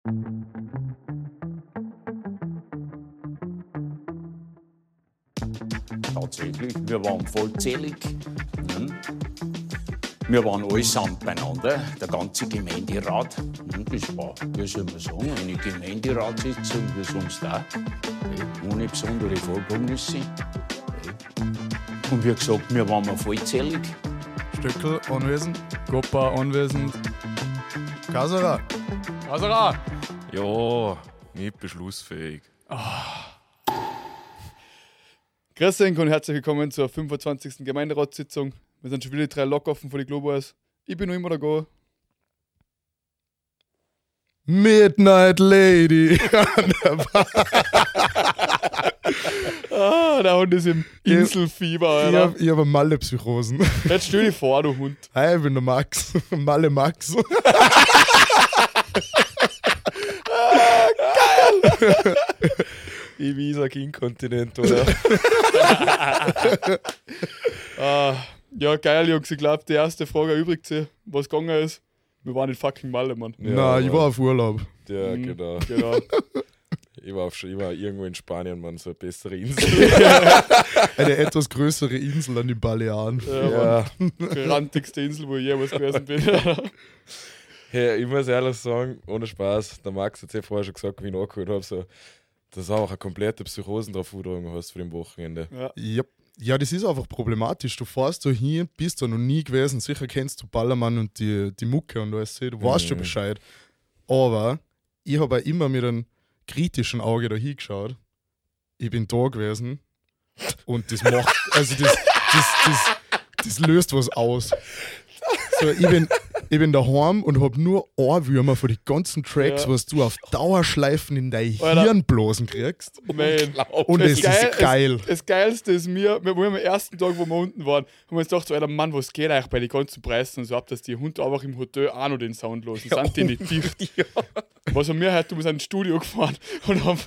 Tatsächlich, wir waren vollzählig. Wir waren allesamt beieinander, der ganze Gemeinderat. Das war, wie soll man sagen, eine Gemeinderatssitzung wie sonst auch. Ohne besondere Vorkommnisse. Und wie gesagt, wir waren vollzählig. Stöckel anwesend, Goppa anwesend, Kasera. Ja, nicht beschlussfähig. Grüß euch und herzlich willkommen zur 25. Gemeinderatssitzung. Wir sind schon wieder die 3 Lockoffen von den Globoys. Ich bin noch immer da. Midnight Lady. Der Hund ist im Inselfieber, Alter. Ich hab Malle-Psychosen. Jetzt stell dich vor, du Hund. Hi, ich bin der Max. Malle Max. Ich wie sag Inkontinent, oder? Ja, geil, Jungs. Ich glaube, die erste Frage erübrigt sich, was gegangen ist. Wir waren in fucking Malle, Mann. Ja, Nein, ich war auf Urlaub. Ja, genau. Genau. Ich war irgendwo in Spanien, Mann, so eine bessere Insel. Eine etwas größere Insel an den Balearen. Ja, Mann. Die rantigste Insel, wo ich jemals gewesen bin. Hey, ich muss ehrlich sagen, ohne Spaß, der Max hat ja vorher schon gesagt, wie ich ihn angehört habe, so, dass du auch eine komplette Psychosen drauf hast für den Wochenende. Ja, das ist einfach problematisch. Du fährst da hin, bist da noch nie gewesen. Sicher kennst du Ballermann und die Mucke und alles. Du weißt schon Bescheid. Aber ich habe auch immer mit einem kritischen Auge da hingeschaut. Ich bin da gewesen und das macht, also das löst was aus. So, ich bin daheim und hab nur Ohrwürmer von den ganzen Tracks, was du auf Dauerschleifen in dein Hirn bloßen kriegst. Man. Und es ist geil. Das Geilste ist wir haben am ersten Tag, wo wir unten waren, haben wir uns gedacht, so, Alter, Mann, was geht eigentlich bei den ganzen Preisen und so ab, dass die Hunde einfach im Hotel auch noch den Sound losen. Sind die nicht dicht? Was haben wir heute? Wir sind ins Studio gefahren und haben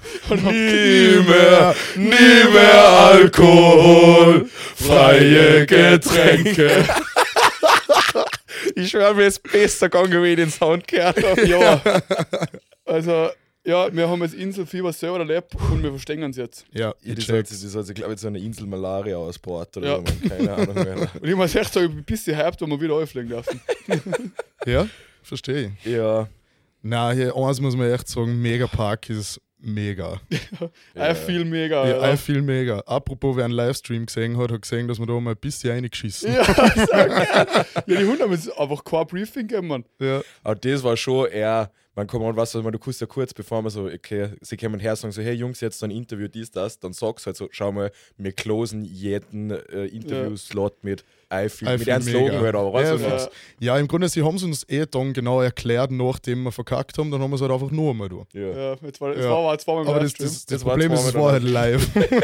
Nie mehr Alkohol, freie Getränke. Ich schwöre, mir ist besser gegangen, wie ich den Sound gehört habe. Ja. Also, ja, wir haben das Inselfieber selber erlebt und wir verstehen es jetzt. Ja, Das hat, glaube ich, so eine Insel Malaria ausgebaut oder so, man, keine Ahnung mehr. Und ich muss echt sagen, ich bin ein bisschen hyped, wenn wir wieder auflegen dürfen. Ja, verstehe ich. Ja. Nein, hier eins muss man echt sagen, Megapark ist mega. Viel mega. Ja, Alter. viel mega. Apropos, wer einen Livestream gesehen hat gesehen, dass wir da mal ein bisschen reingeschissen. Ja, sag geil. Ja, die Hunde haben jetzt einfach kein Briefing gegeben, Mann. Ja. Aber das war schon eher, man kommt an, was, du kannst ja kurz, bevor man so, okay, sie kommen her und sagen so, hey Jungs, jetzt so ein Interview, das, dann sagst du halt so, schau mal, wir closen jeden Interview-Slot mit mit einem Slogan halt auch. Ja, im Grunde, sie haben es uns dann genau erklärt, nachdem wir verkackt haben, dann haben wir es halt einfach nur mal durch. Ja, jetzt war zweimal im Aber Livestream. das Problem ist, es war halt live.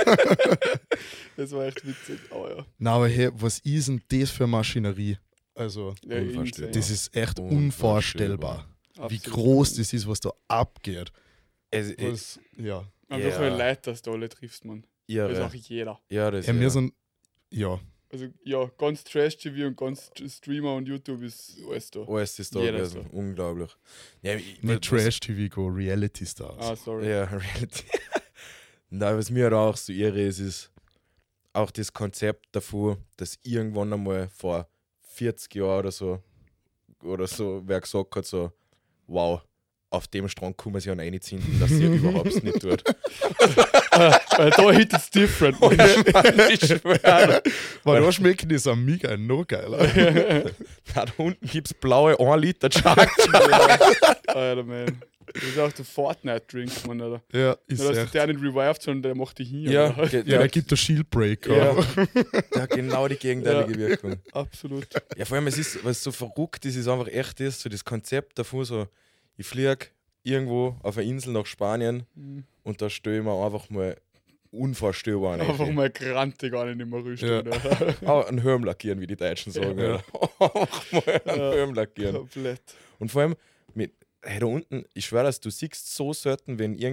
Das war echt witzig, aber ja. Na, aber hey, was ist denn das für Maschinerie? Also, Ja, Unvorstellbar. das ist echt unvorstellbar. Wie Absolut. groß das ist, was da abgeht. Das Ja. Einfach so ein Leid, dass du alle triffst, Mann. Das ist auch jeder. Ja, das Ja, wir sind. Ja. Also ja, ganz Trash-TV und ganz Streamer und YouTube ist alles da. alles ist da Jeder gewesen. ist Unglaublich. Ja, Nicht Trash-TV, go Reality Stars. Ah, sorry. Ja, Reality. Nein, was mir halt auch so irre ist auch das Konzept davor, dass irgendwann einmal vor 40 Jahren oder so wer gesagt hat, so, wow, auf dem Strang kann man sich reinziehen, dass sie überhaupt nicht tut. Weil da hit it's different, man. Ich schwöre. Weil da schmecken die Amiga noch geiler. Da unten gibt es blaue 1 Liter Chug. Alter, man. Das ist auch der Fortnite-Drink, Mann, Alter. Ja, ist Ja, dass echt. der nicht revived, sondern der macht die hin. Ja, Alter. Ja, da gibt der Shield Break. ja. Der hat genau die gegenteilige Wirkung. Absolut. Ja, vor allem, was so verrückt ist einfach echt ist, so das Konzept davon, so, ich fliege irgendwo auf einer Insel nach Spanien und da stelle ich mir einfach mal unvorstellbar rein. Einfach mal grantig gar nicht mehr rüsten. Ja. Auch einen Hirn lackieren, wie die Deutschen sagen. Ja. Ja. Einfach mal einen Hirn lackieren. Komplett. Und vor allem, hey, da unten, ich schwöre, dass du siehst so selten, wenn irgendwie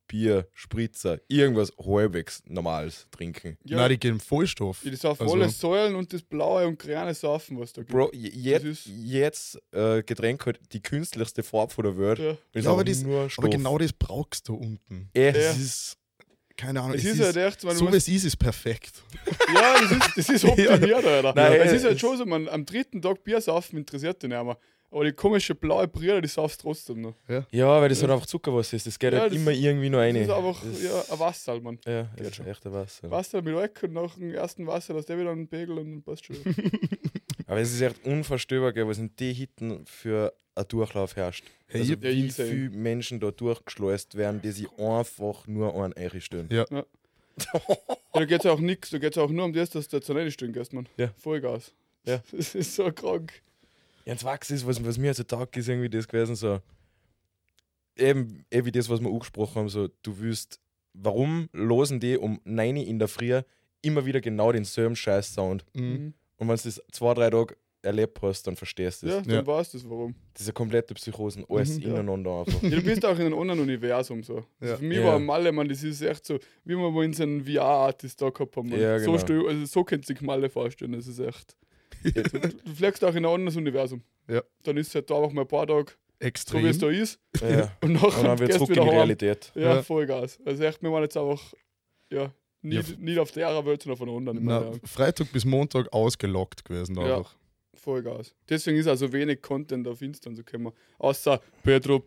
Bier, Spritzer, irgendwas halbwegs Normales trinken. Ja, Nein, die gehen Vollstoff. die saufen Also- alle Säulen und das blaue und grüne Saufen, was da gibt. Bro, Das ist- jetzt Getränk halt die künstlichste Farbe von der Welt. Ja. Ist Ja, aber, einfach nur Stoff. genau das brauchst du unten. Echt? Es ist, keine Ahnung, Es ist halt echt, man so wie muss, es ist perfekt. ja, das ist optimiert, Alter. Nein, Es ist halt es- schon so, man, am 3. Tag Bier saufen interessiert dich nicht mehr. Aber die komische blaue Brille, die saufst trotzdem noch. Ja, weil das halt einfach Zuckerwasser ist. Das geht Ja, halt das- immer irgendwie noch rein. Das ist einfach Das- ja, ein Wasser, halt, Mann. Ja, Geht das ist schon. echt ein Wasser. Wasser mit Alk und nach dem ersten Wasser lässt der wieder einen Pegel und dann passt schon. Aber es ist echt unvorstellbar, gell, was in den Hitten für ein Durchlauf herrscht. Hey, Also ich- Ja, wie insane. viele Menschen da durchgeschleust werden, die sich einfach nur an Eiche stellen. Ja. Ja, da geht es auch nichts, da geht es auch nur um das, dass du zur Nähe stehen gehst, Mann. Ja. Vollgas. Ja. Das ist so krank. Ja, und das Wachs ist, was mir also taugt, ist irgendwie das gewesen, so eben wie das, was wir angesprochen haben, so du willst, warum losen die um 9 in der Früh immer wieder genau denselben Scheiß-Sound? Mhm. Und wenn du das 2-3 Tage erlebt hast, dann verstehst du Ja, das. dann Ja. weißt du es, warum. Diese komplette Psychosen, alles Mhm, ja. ineinander einfach. Ja, du bist auch in einem anderen Universum so. Ja. Also für mich Ja. war Malle, man, das ist echt so, wie wir mal in so einem VR-Artist da gehabt haben. Man. Ja, genau. Also so könnt sich Malle vorstellen, das ist echt. Du fliegst auch in ein anderes Universum. Ja. Dann ist es halt da einfach mal ein paar Tage, so wie Extrem. es da ist. Ja. Und Und nachher dann wird gehst zurück du in wieder die heim. Realität. Ja, Ja. Vollgas. Also echt, wir waren jetzt einfach, ja, Ja. nicht auf der Welt, sondern auf einer anderen. in meinen Na, Augen. Freitag bis Montag ausgelockt gewesen. Ja. Einfach. Vollgas. Deswegen ist also wenig Content auf Insta und so können wir. Außer Pedro.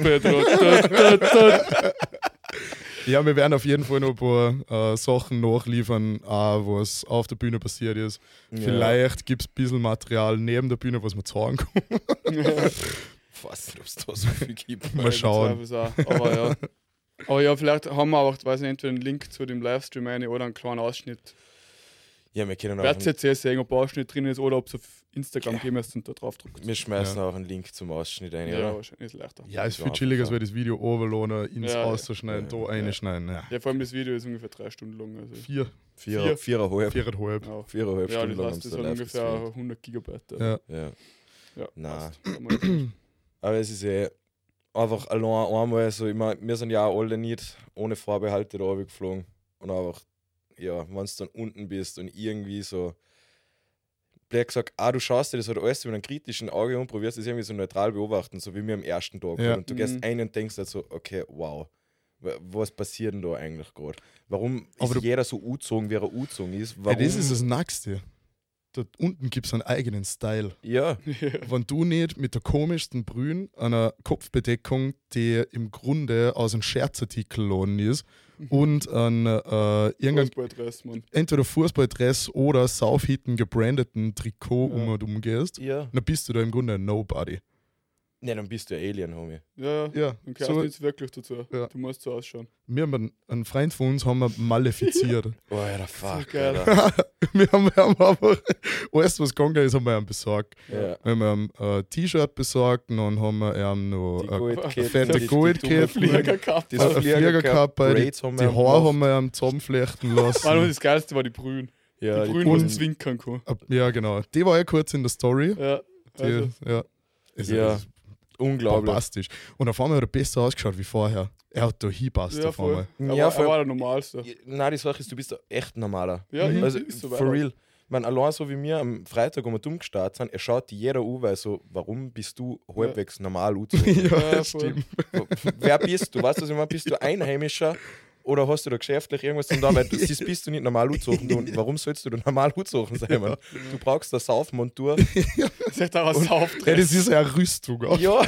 Da. Ja, wir werden auf jeden Fall noch ein paar Sachen nachliefern, auch was auf der Bühne passiert ist. Vielleicht gibt es ein bisschen Material neben der Bühne, was wir zeigen können. Ich weiß nicht, ob es da so viel gibt. Mal schauen. Aber ja, vielleicht haben wir auch, weiß nicht, entweder einen Link zu dem Livestream rein oder einen kleinen Ausschnitt. Ja, wir können auch Werdet ihr jetzt sehr sehen, ob ein Ausschnitt drin ist oder ob es auf Instagram gehen müsst und da drauf drückt. wir schmeißen auch einen Link zum Ausschnitt ein, Ja, oder? wahrscheinlich ist leichter. Ja, ist viel Ja, chilliger, als einfach. wir das Video overlohnen, ins Ja, Ausschneiden, ja. da reinschneiden. Ja. Ja, vor allem das Video ist ungefähr 3 Stunden lang. Also. 4,5. 4,5. Ja. 4,5 Ja, Stunden das lang heißt, haben das sie sind live ungefähr gestreamt. 100 Gigabyte. Ja. Ja. Ja, Nein. passt. Aber es ist einfach allein einmal so, ich mein, wir sind ja auch alle nicht ohne Vorbehalte da geflogen. Und einfach, ja, wenn du dann unten bist und irgendwie so, blöd gesagt, du schaust dir das halt alles mit einem kritischen Auge und probierst das irgendwie so neutral beobachten, so wie wir am ersten Tag. Ja. Und du gehst ein und denkst halt so, okay, wow, was passiert denn da eigentlich gerade? Warum Aber ist jeder so angezogen, wie er angezogen ist? Ja, Warum? das ist das Nächste. Dort unten gibt es einen eigenen Style. Ja, Wenn du nicht mit der komischsten Brühen einer Kopfbedeckung, die im Grunde aus einem Scherzartikel laden ist, und ein irgendein Fußballdress, Mann. entweder Fußballdress oder Saufhitten gebrandeten Trikot Ja. umgehst, ja. dann bist du da im Grunde ein Nobody. Ne, dann bist du ein Alien, Homie. Ja, Ja, dann gehörst du jetzt wirklich dazu. Ja. Du musst so ausschauen. wir haben einen Freund von uns haben wir malefiziert. Oh, ja, fuck, geil. Alter. wir haben einfach alles, was gegangen ist, haben wir ihm besorgt. Ja. Wir haben ihm ein T-Shirt besorgt und dann haben wir ihm noch Die eine Goldketten, fette die Goldketten, Fliegerkappe. Das eine Fliegerkappe, die Braids haben wir die ihm Haare gemacht. haben wir ihm zusammenflechten Mann, lassen. das Geilste war die Brühen. Ja, Die Brühen, und- wo du zwinkern kann. Ja, genau. Die war ja kurz in der Story. Ja, Die, also, ja. Es Ja, ist unglaublich. bombastisch. Und auf einmal hat er besser ausgeschaut wie vorher. Er hat da hinpasst ja, auf voll. einmal. Er, Ja, war, voll. er war der Normalste. Nein, die Sache ist, du bist ein echt normaler. Ja, Mhm. Also, ist so for weiter. real. Man, allein so wie wir am Freitag, wo wir dumm gestartet sind, er schaut die jeder an, weil so, warum bist du halbwegs normal angezogen? Ja, Ja, voll. stimmt. Wer bist du? Weißt du, was ich meine? Bist du Einheimischer oder hast du da geschäftlich irgendwas zu tun? Weil du siehst, bist du nicht normal angezogen. Und warum sollst du da normal angezogen sein? Man? Du brauchst eine Saufmontur. Das ist echt auch ein Ja, Saufdress. das ist ja eine Rüstung. Auch. Ja,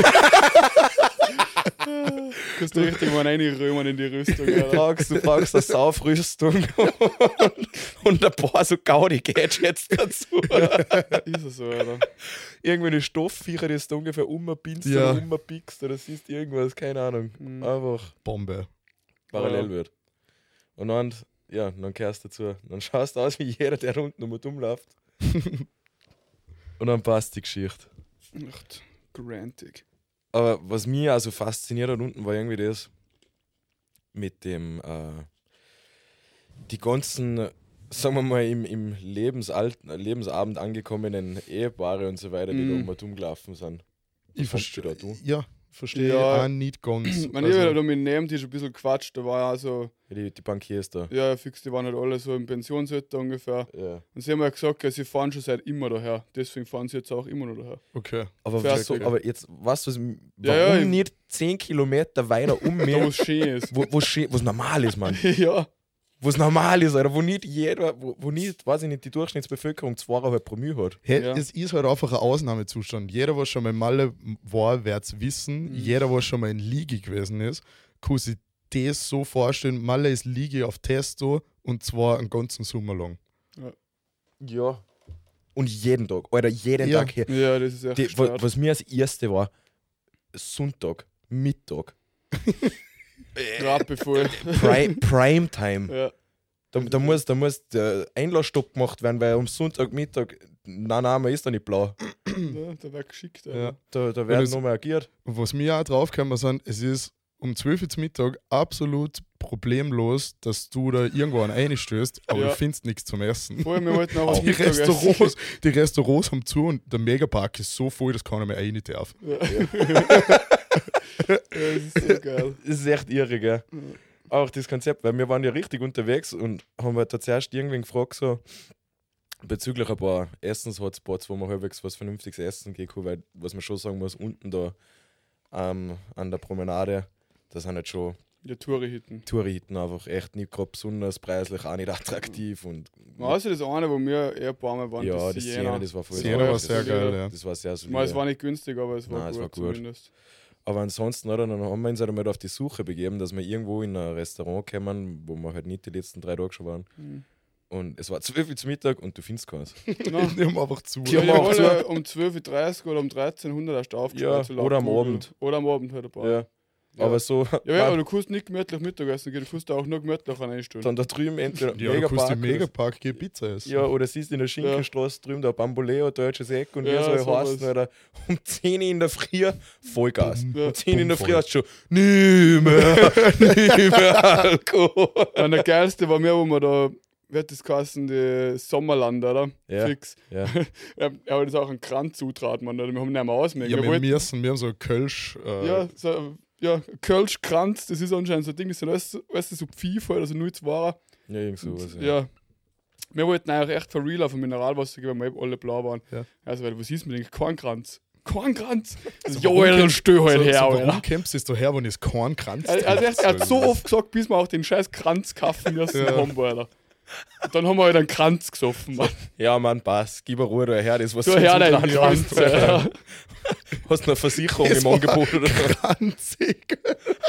Kannst du richtig mal reinrömen in die Rüstung. Alter. du brauchst eine Saufrüstung und ein paar so Gaudi-Gadgets dazu. Ist es so, Alter. Irgendwelche Stoffviecher, die du ungefähr umpinst Ja. oder umpickst oder siehst irgendwas, keine Ahnung. Mhm. Einfach Bombe. parallel Ja. wird. Und dann, ja, dann kehrst du dazu. Dann schaust du aus wie jeder, der unten rumläuft. Und dann passt die Geschichte. Echt grantig. Aber was mich also fasziniert hat unten, war irgendwie das mit dem, die ganzen, sagen wir mal, im Lebensabend angekommenen Ehepaare und so weiter, die da Mhm. rumgelaufen sind. Ich fandst du verstehe. da, du? Ja, verstehe Ja. ich auch nicht ganz. Man, ich habe da mit dem Nebentisch ein bisschen gequatscht, da war ja so, Die Bankiers da. ja, fix, die waren halt alle so im Pensionsalter ungefähr. Ja. Und sie haben ja gesagt, ja, sie fahren schon seit immer daher. Deswegen fahren sie jetzt auch immer noch daher. Okay. Aber, Fertig. wieso, aber jetzt, weißt du, warum Ja, ich- nicht 10 Kilometer weiter um Da, wo mir, es schön ist. wo es normal ist, Mann. Ja, Wo es normal ist, Alter. Wo nicht jeder, wo nicht, weiß ich nicht, die Durchschnittsbevölkerung 2,5 Promille hat. Hey, Ja. es ist halt einfach ein Ausnahmezustand. Jeder, was schon mal in Malle war, wird es wissen. Jeder, was schon mal in Liege gewesen ist, kann sich das so vorstellen. Malle ist Liege auf Testo und zwar einen ganzen Sommer lang. Ja. Und jeden Tag, Alter, jeden Ja. Tag hier. ja, das ist echt gestört. Was mir als erste war, Sonntag, Mittag, Gerade bevor. Primetime. Ja. Da muss der Einlassstopp gemacht werden, weil am Sonntagmittag, nein, man ist da nicht blau. Ja, da wird geschickt. Ja. Da Und werden es- nochmal agiert. Und was mir auch draufgekommen sind, es ist um 12 Uhr zum Mittag absolut problemlos, dass du da irgendwo an reinstößt, aber Ja. du findest nichts zum Essen. Vorher, wir wollten auch Die Restaurants haben zu und der Megapark ist so voll, dass keiner mehr rein darf. Ja. Das ist so geil. Das ist echt irre, gell? Auch das Konzept, weil wir waren ja richtig unterwegs und haben halt da zuerst irgendwen gefragt, so bezüglich ein paar Essenshotspots, wo man halbwegs was Vernünftiges essen gehen kann, weil, was man schon sagen muss, unten da an der Promenade, da sind halt schon Ja, Touri-Hitten. Touri-Hitten einfach echt nicht gerade besonders preislich, auch nicht attraktiv und Außer das eine, wo wir ein paar Mal waren, ja, das das Siena. Siena, das war voll Siena war war echt sehr solide. geil, ja. Das war sehr Ich solide. meine, es war nicht günstig, aber es war, Nein, gut, es war gut. zumindest. Aber ansonsten, oder, dann haben wir uns halt einmal auf die Suche begeben, dass wir irgendwo in ein Restaurant kommen, wo wir halt nicht die letzten 3 Tage schon waren. Mhm. Und es war 12 Uhr zu Mittag und du findest keins. Nein. Die haben einfach zu. Die Ja, haben die auch alle um 12.30 Uhr oder um 13.00 erst aufgestellt. Ja, so laut oder am Google. Abend. Oder am Abend halt ein paar. Ja. Ja. Aber so, Ja, aber du kannst nicht gemütlich Mittagessen gehen, du kannst auch nur gemütlich einstellen. dann da drüben entweder Ja, du kannst Megapark im Megapark gehen Pizza essen. ja, oder siehst in der Schinkenstraße drüben da Bamboleo, deutsches Eck und Ja, wie soll sowas. heißen, oder um 10 in der Früh Vollgas. Ja. Um 10 in der Früh Bumm, hast du schon nie mehr Alkohol. Und der geilste war mir, wo wir da, wird das geheißen, die Sommerland, oder? Ja. Fix. Ja. Er hat jetzt auch einen Kranz zutraut, man. Wir haben ihn nicht mehr ausmengen. Ja, wir wir wollten, wir haben so ein Kölsch. ja, so, ja, Kölsch-Kranz, das ist anscheinend so ein Ding, das sind alles so Pfeife, also nur zwar. Ja, irgend sowas. Ja. Wir wollten eigentlich echt für real auf ein Mineralwasser geben, weil wir eben alle blau waren. Ja. Also, weil, was ist mit dem Kornkranz? Kornkranz? So, Ja, warum Alter, kommt- steh halt so, her, so, Alter. warum kämpfst du da her, wenn es keinen Kranz Also er hat so oft gesagt, bis wir auch den scheiß Kranz kaufen müssen Ja. haben, Alter. Und dann haben wir halt einen Kranz gesoffen, Mann. Ja, Mann, passt. Gib eine Ruhe, du her, das was So du her so deinen dran Kranz. hast. Ja. Hast du eine Versicherung Das im war- Angebot oder so? Kranzig.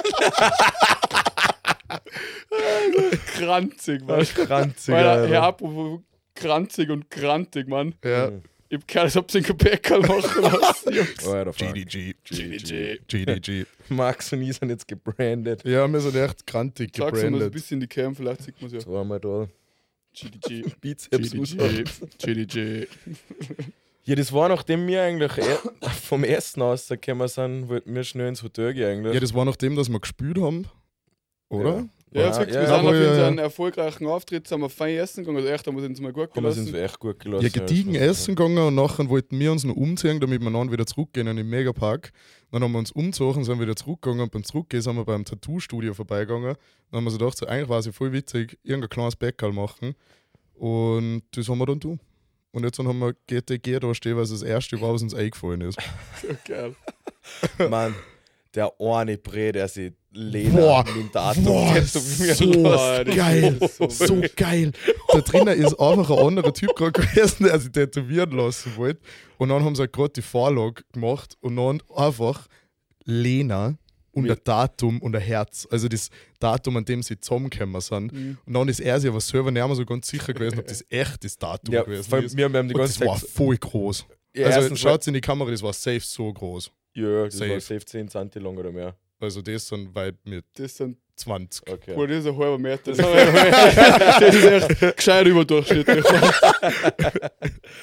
Kranzig, Mann. Kranzig, Weil Alter. ja, apropos kranzig und krantig, Mann. Ja. Ich hab gehört, als ob sie einen Gepäckerl machen lassen, Jungs. Alter, fuck. GDG. GDG. GDG. Max und ich sind jetzt gebrandet. Ja, wir sind echt krantig Sag's mal so ein gebrandet. bisschen in die Cam, vielleicht sieht man es ja. So einmal da. GDG. Bizeps. GDG. GDG. Ja, das war nachdem wir eigentlich vom Essen aus gekommen sind, wollten wir schnell ins Hotel gehen eigentlich. Ja, das war nachdem, dass wir gespielt haben. Oder? Ja, Ja, jetzt ja, wir ja, sind auf ja. einen erfolgreichen Auftritt, sind wir fein essen gegangen, also echt, haben wir uns mal gut haben wir uns gelassen. echt gut gelassen. Ja, gediegen essen gegangen und nachher wollten wir uns noch umziehen, damit wir dann wieder zurückgehen in den Megapark. Dann haben wir uns umgezogen, sind wieder zurückgegangen und beim Zurückgehen sind wir beim Tattoo-Studio vorbeigegangen. Dann haben wir so gedacht, so, eigentlich war es ja voll witzig, irgendein kleines Bäckerl machen. Und das haben wir dann tun. Und jetzt dann haben wir GTG da stehen, weil es das erste war, was uns eingefallen ist. So geil. Mann, der eine Bre, der sich Lena Boah, mit dem Datum Boah, tätowieren so lässt. das geil, ist so so geil. Da drinnen ist einfach ein anderer Typ gerade gewesen, der sich tätowieren lassen wollte. Und dann haben sie halt gerade die Vorlage gemacht und dann einfach Lena und ein Datum und ein Herz. Also das Datum, an dem sie zusammengekommen sind. Mhm. Und dann ist er sich aber selber nicht mehr so ganz sicher gewesen, ob das echt das Datum Ja, gewesen vor allem, ist. wir haben die Und ganze das war Zeit. voll groß. Ja, Also erstens schaut in die Kamera, das war safe so groß. Ja, das safe. war safe 10 cm lang oder mehr. Also das sind weit mit Das sind 20. Okay. Boah, das ist ein halber Meter. Das ist echt gescheit überdurchschnittlich.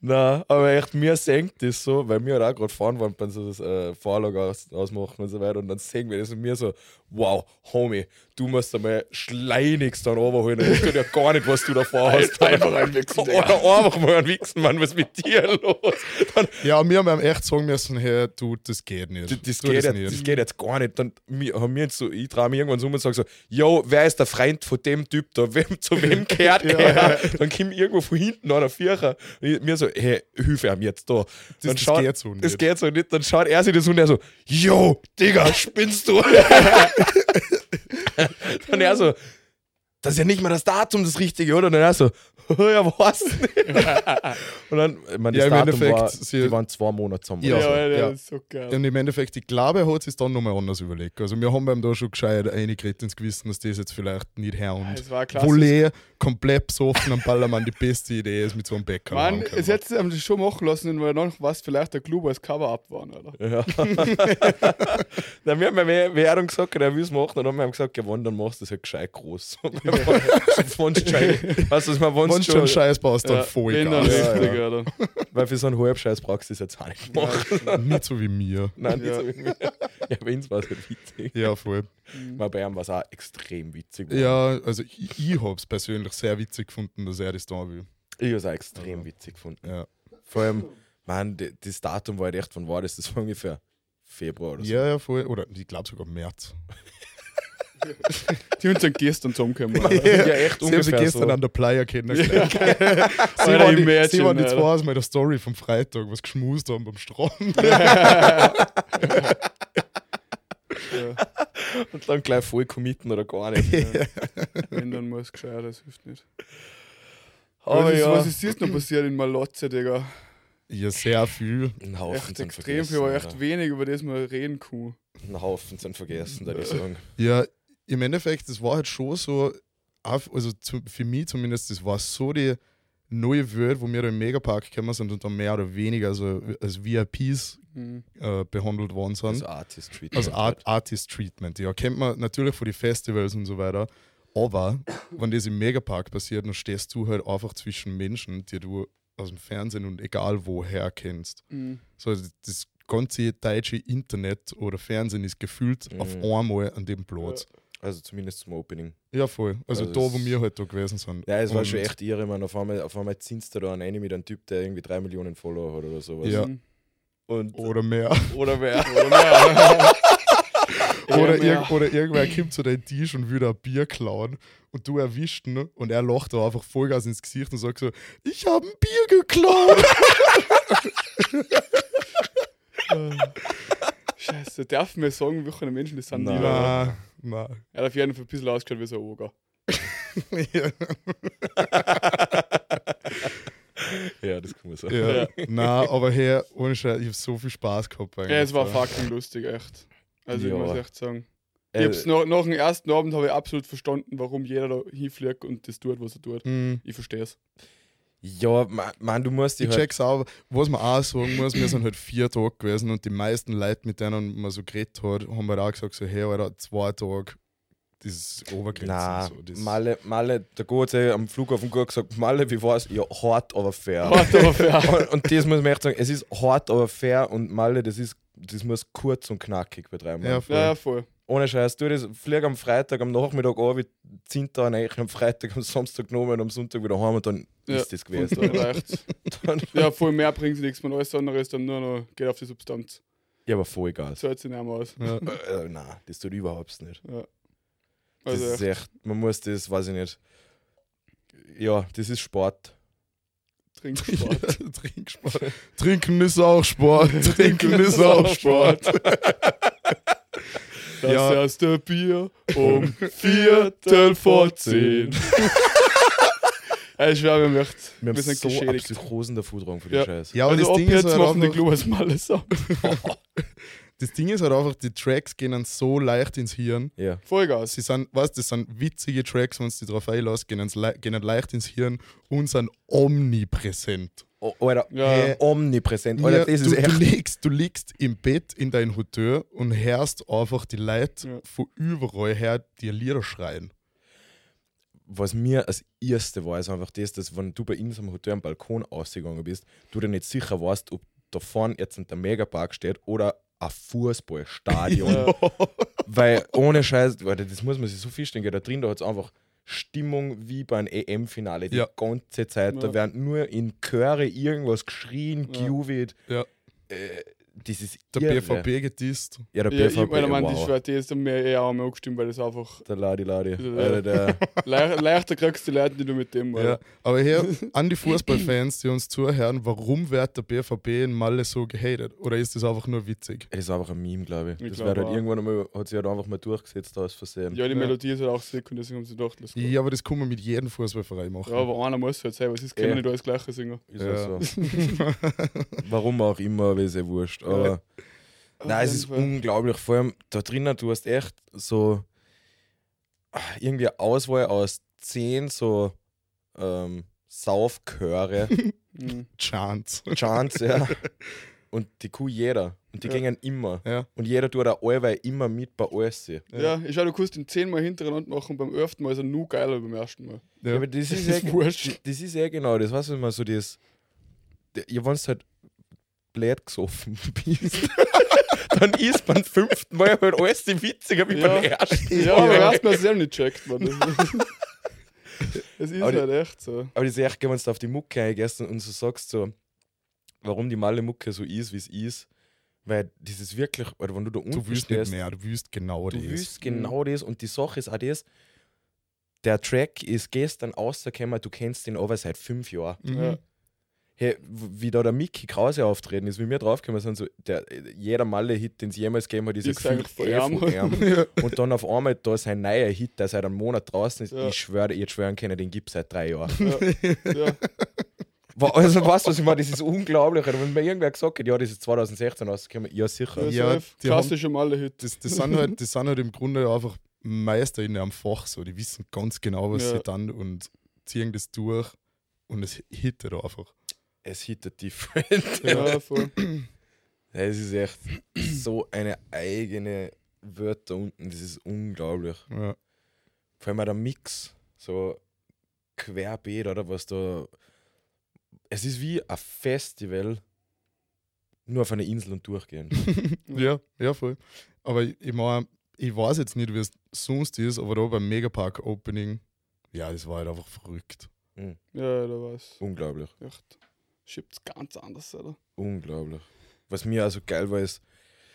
Nein, aber echt, mir senkt das so, weil wir auch gerade fahren waren, beim so das Vorlage ausmachen und so weiter. Und dann sehen wir das und mir so, wow, Homie, du musst einmal schleunigst dann runterholen. Ich weiß ja gar nicht, was du da vorhast. Einfach ein Wichsen, Oder einfach mal ein Wichsen, Mann, was ist mit dir los? Dann, Ja, wir haben echt sagen müssen, hey, du, das geht nicht. das Tu geht nicht. das geht jetzt gar nicht. Dann haben wir jetzt so, ich drehe mich irgendwann so um und sage so, yo, wer ist der Freund von dem Typ da? Zu wem gehört er? Dann kommt irgendwo von hinten an der Viecher. Und mir so, hey, hilf ihm jetzt da. Dann Das geht so nicht. Das geht so nicht. Dann schaut er sich das und er so, yo, Digga, spinnst du? Dann er so, das ist ja nicht mal das Datum das Richtige, oder? Und dann er so, ja, was? Und dann, ich meine, das Ja, im Datum Endeffekt, war, sie- die waren 2 Monate zusammen. Ja, oder so. Ja, ja. das ist so geil. Und im Endeffekt, ich glaube, er hat es dann nochmal anders überlegt. Also wir haben ihm da schon gescheit reingekriegt ins Gewissen, dass das jetzt vielleicht nicht her und Das war klasse. Volley, komplett besoffen am Ballermann die beste Idee ist mit so einem Bäcker. Mann, es hätte sie das schon machen lassen, weil noch was vielleicht der Club als Cover-Up waren, oder? Ja. Dann wir haben ja Währung gesagt, er will es machen, dann haben wir ihm gesagt, ja, wann, dann machst du das halt gescheit groß. Weißt du, man Wenn wann's du schon Scheiß baust, dann Ja, voll wenn dann Gas. Ja, richtig, ja. oder? Weil für so einen Halbscheiß-Praxis jetzt auch nicht machen. Nicht so wie mir. Nein, nicht Ja. so wie mir. Ja, bei uns war es halt witzig. Ja, voll. Weil bei ihm war es auch extrem witzig. Ja, also ich habe es persönlich sehr witzig gefunden, dass er das da will. Ich habe es auch extrem witzig gefunden. Ja, Vor allem, man, das Datum war halt echt, wann war das? Das war ungefähr Februar oder so. ja, voll. Oder ich glaube sogar März. Die uns dann gestern zusammengekommen. Ja, echt Sie haben sie ungefähr gestern so. an der Playa kennengelernt. sie Alter, waren die Imagine, zwei Alter. aus meiner Story vom Freitag, was geschmust haben beim Strand. Und dann gleich voll committen oder gar nicht. Wenn, dann muss gescheit, das hilft nicht. Aber was, ist, ja, was ist jetzt noch passiert in Malotze, Digga? Ja, sehr viel. ein Haufen Echt sind extrem vergessen. viel, aber Alter. echt wenig, über das wir reden können. Ein Haufen sind vergessen, würde ich sagen. Ja, im Endeffekt, das war halt schon so, also für mich zumindest, das war so die neue Welt, wo wir da im Megapark gekommen sind und dann mehr oder weniger also als VIPs Mhm. behandelt worden sind. Also Artist Treatment. Also Artist Treatment, ja, kennt man natürlich von den Festivals und so weiter. Aber wenn das im Megapark passiert, dann stehst du halt einfach zwischen Menschen, die du aus dem Fernsehen und egal woher kennst. Mhm. So, das ganze deutsche Internet oder Fernsehen ist gefühlt auf einmal an dem Platz. Also zumindest zum Opening. Ja, voll. Also, Also da, wo es- wir halt da gewesen sind. Ja, es war Und- schon echt irre, man. Auf einmal zinst du da an eine mit einem Typ, der irgendwie 3 Millionen Follower hat oder sowas. Ja. Mhm. Und, Oder mehr. oder wer? Oder irgendwer kommt zu deinem Tisch und will ein Bier klauen und du erwischt ihn und er lacht da einfach Vollgas ins Gesicht und sagt so: Ich habe ein Bier geklaut. Scheiße, dürfen wir sagen, welche Menschen das sind? Nein. Die- Nein. Er hat auf jeden Fall ein bisschen ausgeschaut wie so ein Oger. Ja. Ja, das kann man sagen. Ja. Nein, aber hey, ohne Scheiß, ich habe so viel Spaß gehabt. Ja, es war So. fucking lustig, echt. Also ich Ja. muss echt sagen. Ich Äh, hab's nach dem ersten Abend habe ich absolut verstanden, warum jeder da hinfliegt und das tut, was er tut. Mhm. Ich verstehe es. ja, man, du musst dich Ich halt. check's auch, was man auch sagen muss, wir sind halt 4 Tage gewesen und die meisten Leute, mit denen man so geredet hat, haben halt auch gesagt, so, hey, Alter, 2 Tage, das ist Obergrenze. Nein, so, das Malle, der Gute am Flughafen gut gesagt, Malle, wie war's? Ja, hart, aber fair. Hart, aber fair. Und das muss man echt sagen, es ist hart, aber fair und Malle, das muss kurz und knackig betreiben. Ja, voll. Ja, voll. Ohne Scheiß, du das flieg am Freitag, am Nachmittag an, wie 10 Tage am Freitag, am Samstag genommen und am Sonntag wieder heim und dann Ja. ist das Und gewesen. dann reicht's. Dann, Ja, voll mehr bringt nichts. Man alles andere ist dann nur noch, geht auf die Substanz. ja, aber voll egal. So hört sich nicht mehr aus. Ja. Nein, das tut überhaupt nicht. Das Also ist echt, man muss das, weiß ich nicht. Ja, das ist Sport. Trinksport. Trinksport. Trinken ist auch Sport. Trinken ist auch Sport. Das Ja. erste Bier um 10:15. Ich schwöre, wir Wir haben sind so geschädigt. Psychosen davor dran für den Ja. Scheiß. Ja, aber Also das ab Ding, ist jetzt halt machen die einfach, Globus mal alles ab. das Ding ist halt einfach, die Tracks gehen dann so leicht ins Hirn. Ja. Vollgas. Sie sind, weißt, das sind witzige Tracks, wenn du die drauf einlässt, gehen dann leicht ins Hirn und sind omnipräsent. Oh, Alter, Ja. omnipräsent. Ja, Alter, das ist echt. du liegst im Bett in dein Hotel und hörst einfach die Leute Ja. von überall her dir Lieder schreien. was mir als erste war, ist einfach das, dass wenn du bei uns am Hotel am Balkon ausgegangen bist, du dann nicht sicher warst, ob da vorne jetzt der Megapark steht oder ein Fußballstadion. Weil ohne Scheiß, Alter, das muss man sich so vorstellen, da drin, da hat es einfach Stimmung wie beim EM-Finale die ganze Zeit. Da werden nur in Chöre irgendwas geschrien, gejubelt. Ja. Das ist Der irre. BVB gedisst. Ja, der Ja, BVB, ich meine, wow. die Schwerte ist dann mir eher einmal angestimmt, weil das einfach Der Ladi. Ja. Alter, der, leichter kriegst du die Leute, die du mit dem. Ja. Aber hier an die Fußballfans, die uns zuhören, warum wird der BVB in Malle so gehatet? Oder ist das einfach nur witzig? das ist einfach ein Meme, glaube ich. Ich Das glaub wird halt auch. irgendwann einmal, hat sich halt einfach mal durchgesetzt aus Versehen. Ja, die Ja. Melodie ist halt auch sick und deswegen haben sie gedacht, das Ja, aber das kann man mit jedem Fußballverein machen. Ja, aber einer muss halt sein, weil sonst können Ja. nicht alles Gleiche singen. Ist Ja. ja. So. Warum auch immer, aber ist ja wurscht. Aber nein, es ist unglaublich. Vor allem da drinnen, du hast echt so irgendwie eine Auswahl aus 10 so Saufchöre, Mhm. Chants, Chance. ja. Und die kann jeder. Und die gingen immer. Ja. Und jeder tut auch allweil immer mit bei alles. Ja, ich schau, du kannst ihn 10-mal hintereinander machen und beim 11. Mal ist er nur geiler als beim ersten Mal. Ja, aber das ist, ist wurscht. das ist genau das, was man so das. Ihr wollt halt blöd gesoffen bist. Dann ist beim 5. Mal halt alles die witziger wie beim ersten. Ja, aber beim ersten Mal ist es ja nicht gecheckt, man. Das ist Aber die- halt echt so. Aber das ist echt, wenn du auf die Mucke eingegessen und so sagst, so, warum die Malle-Mucke so ist, wie es ist. Weil das ist wirklich, oder wenn du da unten Du willst nicht stehst, mehr, du willst genau du das. willst genau das. Und die Sache ist auch das, der Track ist gestern rausgekommen, du kennst den aber seit 5 Jahren. Ja. Hey, wie da der Mickey Krause auftreten ist, wie wir draufgekommen sind, so, jeder Malle-Hit, den es jemals gegeben hat, ist ja Ist gefühlt eigentlich von von ihm. ihm. Und dann auf einmal da sein neuer Hit, der seit einem Monat draußen ist, Ja. ich schwöre, ihr schwören können, den gibt es seit 3 Jahren. Ja. Also weißt du, was ich meine? Das ist unglaublich. Wenn mir irgendwer gesagt hat, ja, das ist 2016 rausgekommen, ja sicher. Ja, Ja, die klassische Malle-Hit. Das sind halt im Grunde einfach Meister in einem Fach. So. Die wissen ganz genau, was Ja. sie tun und ziehen das durch und es hittet einfach. Es hittet different. Ja, voll. Es ist echt so eine eigene Wörter unten, das ist unglaublich. Ja. Vor allem auch der Mix, so querbeet oder was da. Es ist wie ein Festival, nur auf einer Insel und durchgehen. Ja, voll. Aber ich meine, ich weiß jetzt nicht, wie es sonst ist, aber da beim Megapark Opening, ja, das war halt einfach verrückt. Ja, da war's. Unglaublich, Echt. Schiebt's ganz anders, oder? unglaublich. Was mir also geil war, ist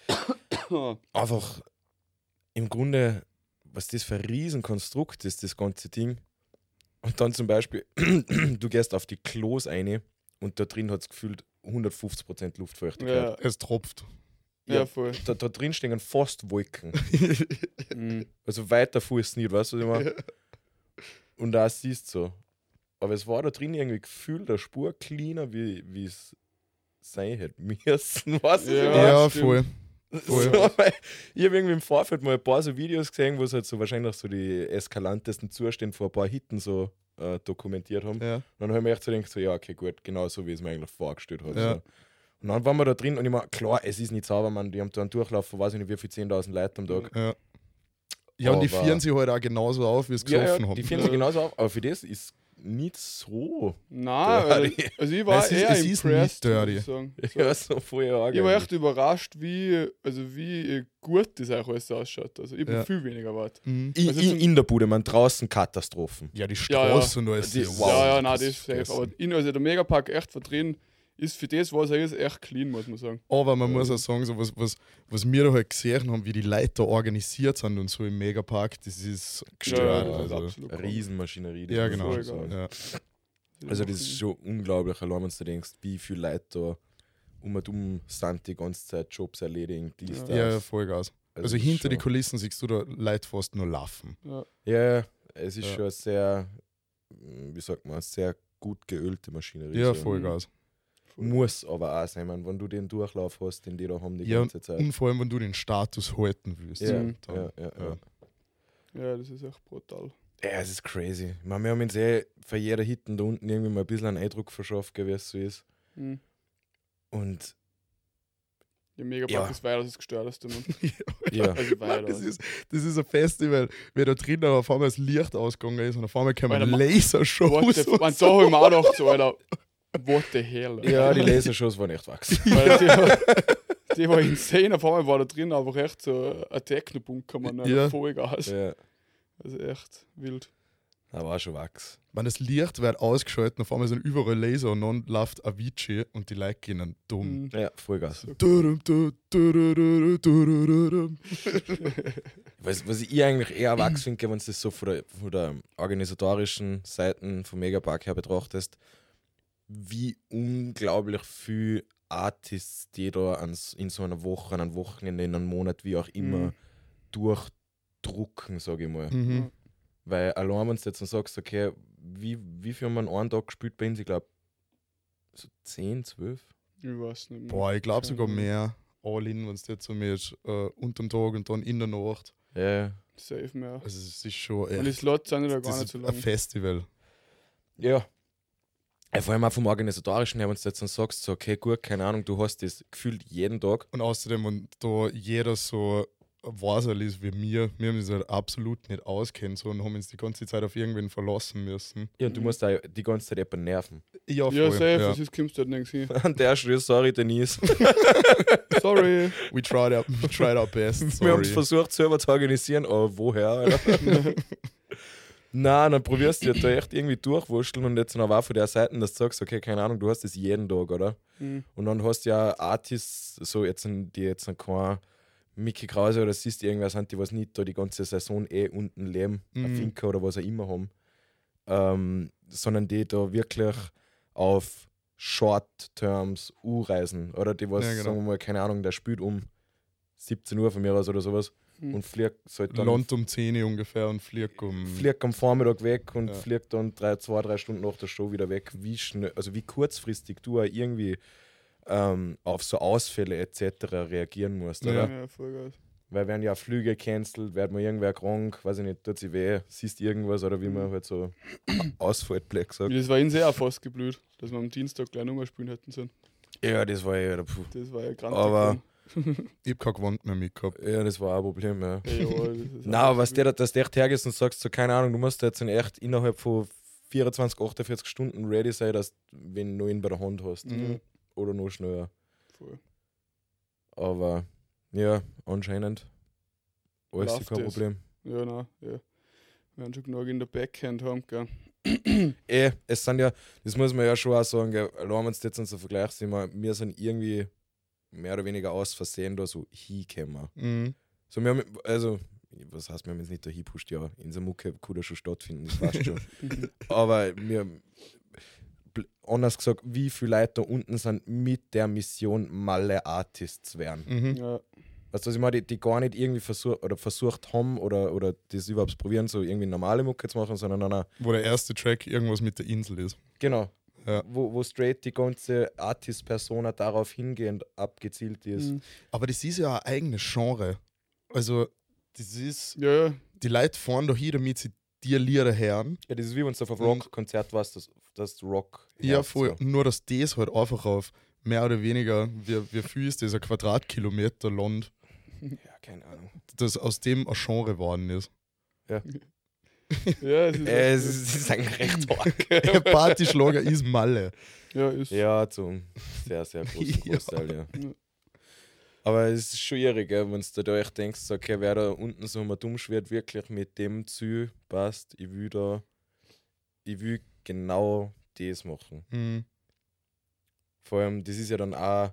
einfach im Grunde, was das für ein Riesenkonstrukt ist, das ganze Ding. Und dann zum Beispiel, du gehst auf die Klos rein und da drin hat es gefühlt 150% Luftfeuchtigkeit. Ja, Es tropft. ja, voll. Da drin stehen fast Wolken. Mhm. Also weiter fuhr es nicht, weißt du, was ich meine? Und da siehst du so. Aber es war da drin irgendwie gefühlt eine Spur cleaner, wie es sein hätte müssen. Weißt du, was ich Ja. meine? Ja, stimmt. voll. So, weil ich habe irgendwie im Vorfeld mal ein paar so Videos gesehen, wo sie halt so wahrscheinlich so die eskalantesten Zustände vor ein paar Hitten so dokumentiert haben. Ja. Und dann habe ich mir echt so gedacht, so, ja, okay, gut, genau so, wie es mir eigentlich vorgestellt hat. Ja. So. Und dann waren wir da drin und ich meine, klar, es ist nicht sauber, man, die haben da einen Durchlauf von weiß ich nicht wie viel 10.000 Leuten am Tag. Ja. Ja, und die Aber- führen sich halt auch genauso auf, wie es gesoffen haben. die führen sich genauso auf, aber für das ist nicht so. Nein, Dirty. also ich war Es ist- eher es ist impressed, nicht dirty. muss ich sagen. Ja, so vorher auch. Ich war echt überrascht, wie gut das auch alles ausschaut. Also ich bin Ja. viel weniger weit. Mhm. Also zum- in der Bude, man, draußen Katastrophen. Ja, die Ja, Straße und alles. Die- ist- wow. Ja, nein, das das ist safe. vergessen. Aber also der Megapark echt verdrehen ist für das, was er ist, echt clean, muss man sagen. Aber man muss auch sagen, so was wir da halt gesehen haben, wie die Leute da organisiert sind und so im Megapark, das ist gestört. das ist also. absolut Eine Riesenmaschinerie. die Ja, muss genau. man Voll sagen. Ja. Also das ist schon unglaublich, allein wenn du denkst, wie viele Leute da um und um sind, die ganze Zeit Jobs erledigen, dies, das. Ja, Vollgas. Also das ist hinter die schon- Kulissen siehst du da Leute fast nur laufen. Ja, es ist Ja. schon sehr, wie sagt man, sehr gut geölte Maschinerie. Ja, so. Vollgas. Muss aber auch sein, man, wenn du den Durchlauf hast, den die da haben die Ja, ganze Zeit. Und vor allem, wenn du den Status halten willst. Ja, Mhm. dann- ja, ja, ja. Ja, das ist echt brutal. Ja, es ist crazy. Ich meine, wir haben uns für jeder Hitten da unten irgendwie mal ein bisschen einen Eindruck verschafft, wie es so ist. Mhm. Und Ja, Megapark Ja. ist weiter das gestörteste, Mann. Ja. Also weiter. Das ist ein Festival, wie da drinnen auf einmal das Licht ausgegangen ist und auf einmal kommen Alter, Lasershows. Man, da habe ich mir auch gedacht, so, Alter, what the hell? Ja, die Lasershows waren echt wachsen. Weil die war insane, auf einmal war da drin einfach echt so ein Techno-Bunker, man, Ja. Vollgas. Ja, Also echt wild. da war schon wachs. Wenn das Licht wird ausgeschaltet, auf einmal sind überall Laser und dann läuft Avicii und die Leute gehen dumm. Mhm. Ja, Vollgas. Durum, du, durururum, durururum. Was ich eigentlich eher wachs finde, wenn du das so von der organisatorischen Seiten vom Megapark her betrachtest, wie unglaublich viel Artists, die da in so einer Woche, an einem Wochenende, in einem Monat, wie auch immer, durchdrucken, sage ich mal. Mhm. Weil allein, wenn du jetzt dann sagst, okay, wie viel haben wir an einem Tag gespielt bei uns? Ich glaube, so 10, 12? Ich weiß nicht mehr. Boah, ich glaube sogar mehr. All in, wenn es jetzt so mit unterm Tag und dann in der Nacht. Ja. Safe mehr. Also es ist schon Und die echt. Slots sind ja gar Das nicht ist so ein lang. Festival. Ja. Vor allem auch vom Organisatorischen her, wenn du jetzt dann sagst, so, okay, gut, keine Ahnung, du hast das gefühlt jeden Tag. Und außerdem, wenn da jeder so Wasserl ist wie wir haben uns halt absolut nicht auskennt so, und haben uns die ganze Zeit auf irgendwen verlassen müssen. Ja, und du musst auch die ganze Zeit jemanden nerven. Ja, Ja, safe, Ja. sonst kommst du halt nirgends hin. An der Stelle, sorry, Denise. Sorry. We tried our best. Wir haben es Sorry. versucht, selber zu organisieren, aber woher? Alter? Nein, dann probierst du da echt irgendwie durchwurschteln und jetzt noch auch von der Seite, dass du sagst, okay, keine Ahnung, du hast das jeden Tag, oder? Mhm. Und dann hast du ja Artists, so jetzt, die jetzt kein Mickey Krause oder siehst irgendwer sind, die was nicht da die ganze Saison unten leben, ein Finca oder was auch immer haben, sondern die da wirklich auf Short-Terms reisen oder die was, Ja, genau. sagen wir mal, keine Ahnung, der spielt um 17 Uhr von mir aus oder sowas und fliegt halt dann Land um 10 Uhr ungefähr und fliegt um. fliegt am Vormittag weg und Ja. fliegt dann 2-3 Stunden nach der Show wieder weg. Wie schnell, also wie kurzfristig du auch irgendwie auf so Ausfälle etc. reagieren musst, Ja. oder? Ja, voll geil. Weil werden ja Flüge cancelled, wird mal irgendwer krank, weiß ich nicht, tut sich weh, siehst irgendwas oder wie man halt so ausfällt, blöd gesagt. Das war ihnen sehr fast geblüht, dass wir am Dienstag gleich nochmal spielen hätten sollen. Ja, das war ja, Das war ja ganz Aber- Ich hab kein Gewand mehr mitgehabt. ja, das war ein Problem, ja. Na, Na, was der, dass du echt hergehst und sagst, so, keine Ahnung, du musst jetzt in echt innerhalb von 24, 48 Stunden ready sein, dass wenn du ihn bei der Hand hast. Mhm. Oder noch schneller. Voll. Aber ja, anscheinend alles Läuft kein das. Problem. Ja, nein, ja. Wir werden schon genug in der Backhand haben, gell? Es sind ja, das muss man ja schon auch sagen, gell, wenn man es jetzt so vergleicht, wir sind irgendwie mehr oder weniger aus Versehen da so hingekommen. Mhm. So, wir haben, also, was heißt, wir haben jetzt nicht da hingepusht, ja, in der Mucke kann das schon stattfinden, das passt schon. Aber wir, anders gesagt, wie viele Leute da unten sind mit der Mission, Malle Artists werden. Mhm. Ja, Weißt du, was ich meine, die gar nicht irgendwie versucht haben oder das überhaupt probieren, so irgendwie normale Mucke zu machen, sondern dann auch, Wo der erste Track irgendwas mit der Insel ist. genau, Ja. wo straight die ganze Artist-Persona darauf hingehend abgezielt ist. Mhm. Aber das ist ja ein eigenes Genre. Also, das ist. ja, Die Leute fahren da hin, damit sie die Lieder hören. Ja, das ist wie wenn du auf ein Rock-Konzert warst, das Rock. Ja, herzt, voll. so. Nur, dass das halt einfach auf mehr oder weniger, wie viel ist das, ein Quadratkilometer Land, Ja, keine Ahnung. das aus dem ein Genre geworden ist. ja, es ist, Es ist eigentlich recht arg. Partyschlager ist Malle. ja, ist Ja, zum sehr, sehr großen Ja. Großteil, ja. Ja. Aber es ist schon irrig, wenn du da echt denkst, so, okay, wer da unten so mal dumm wird, wirklich mit dem Ziel passt, ich will genau das machen. Mhm. Vor allem, das ist ja dann auch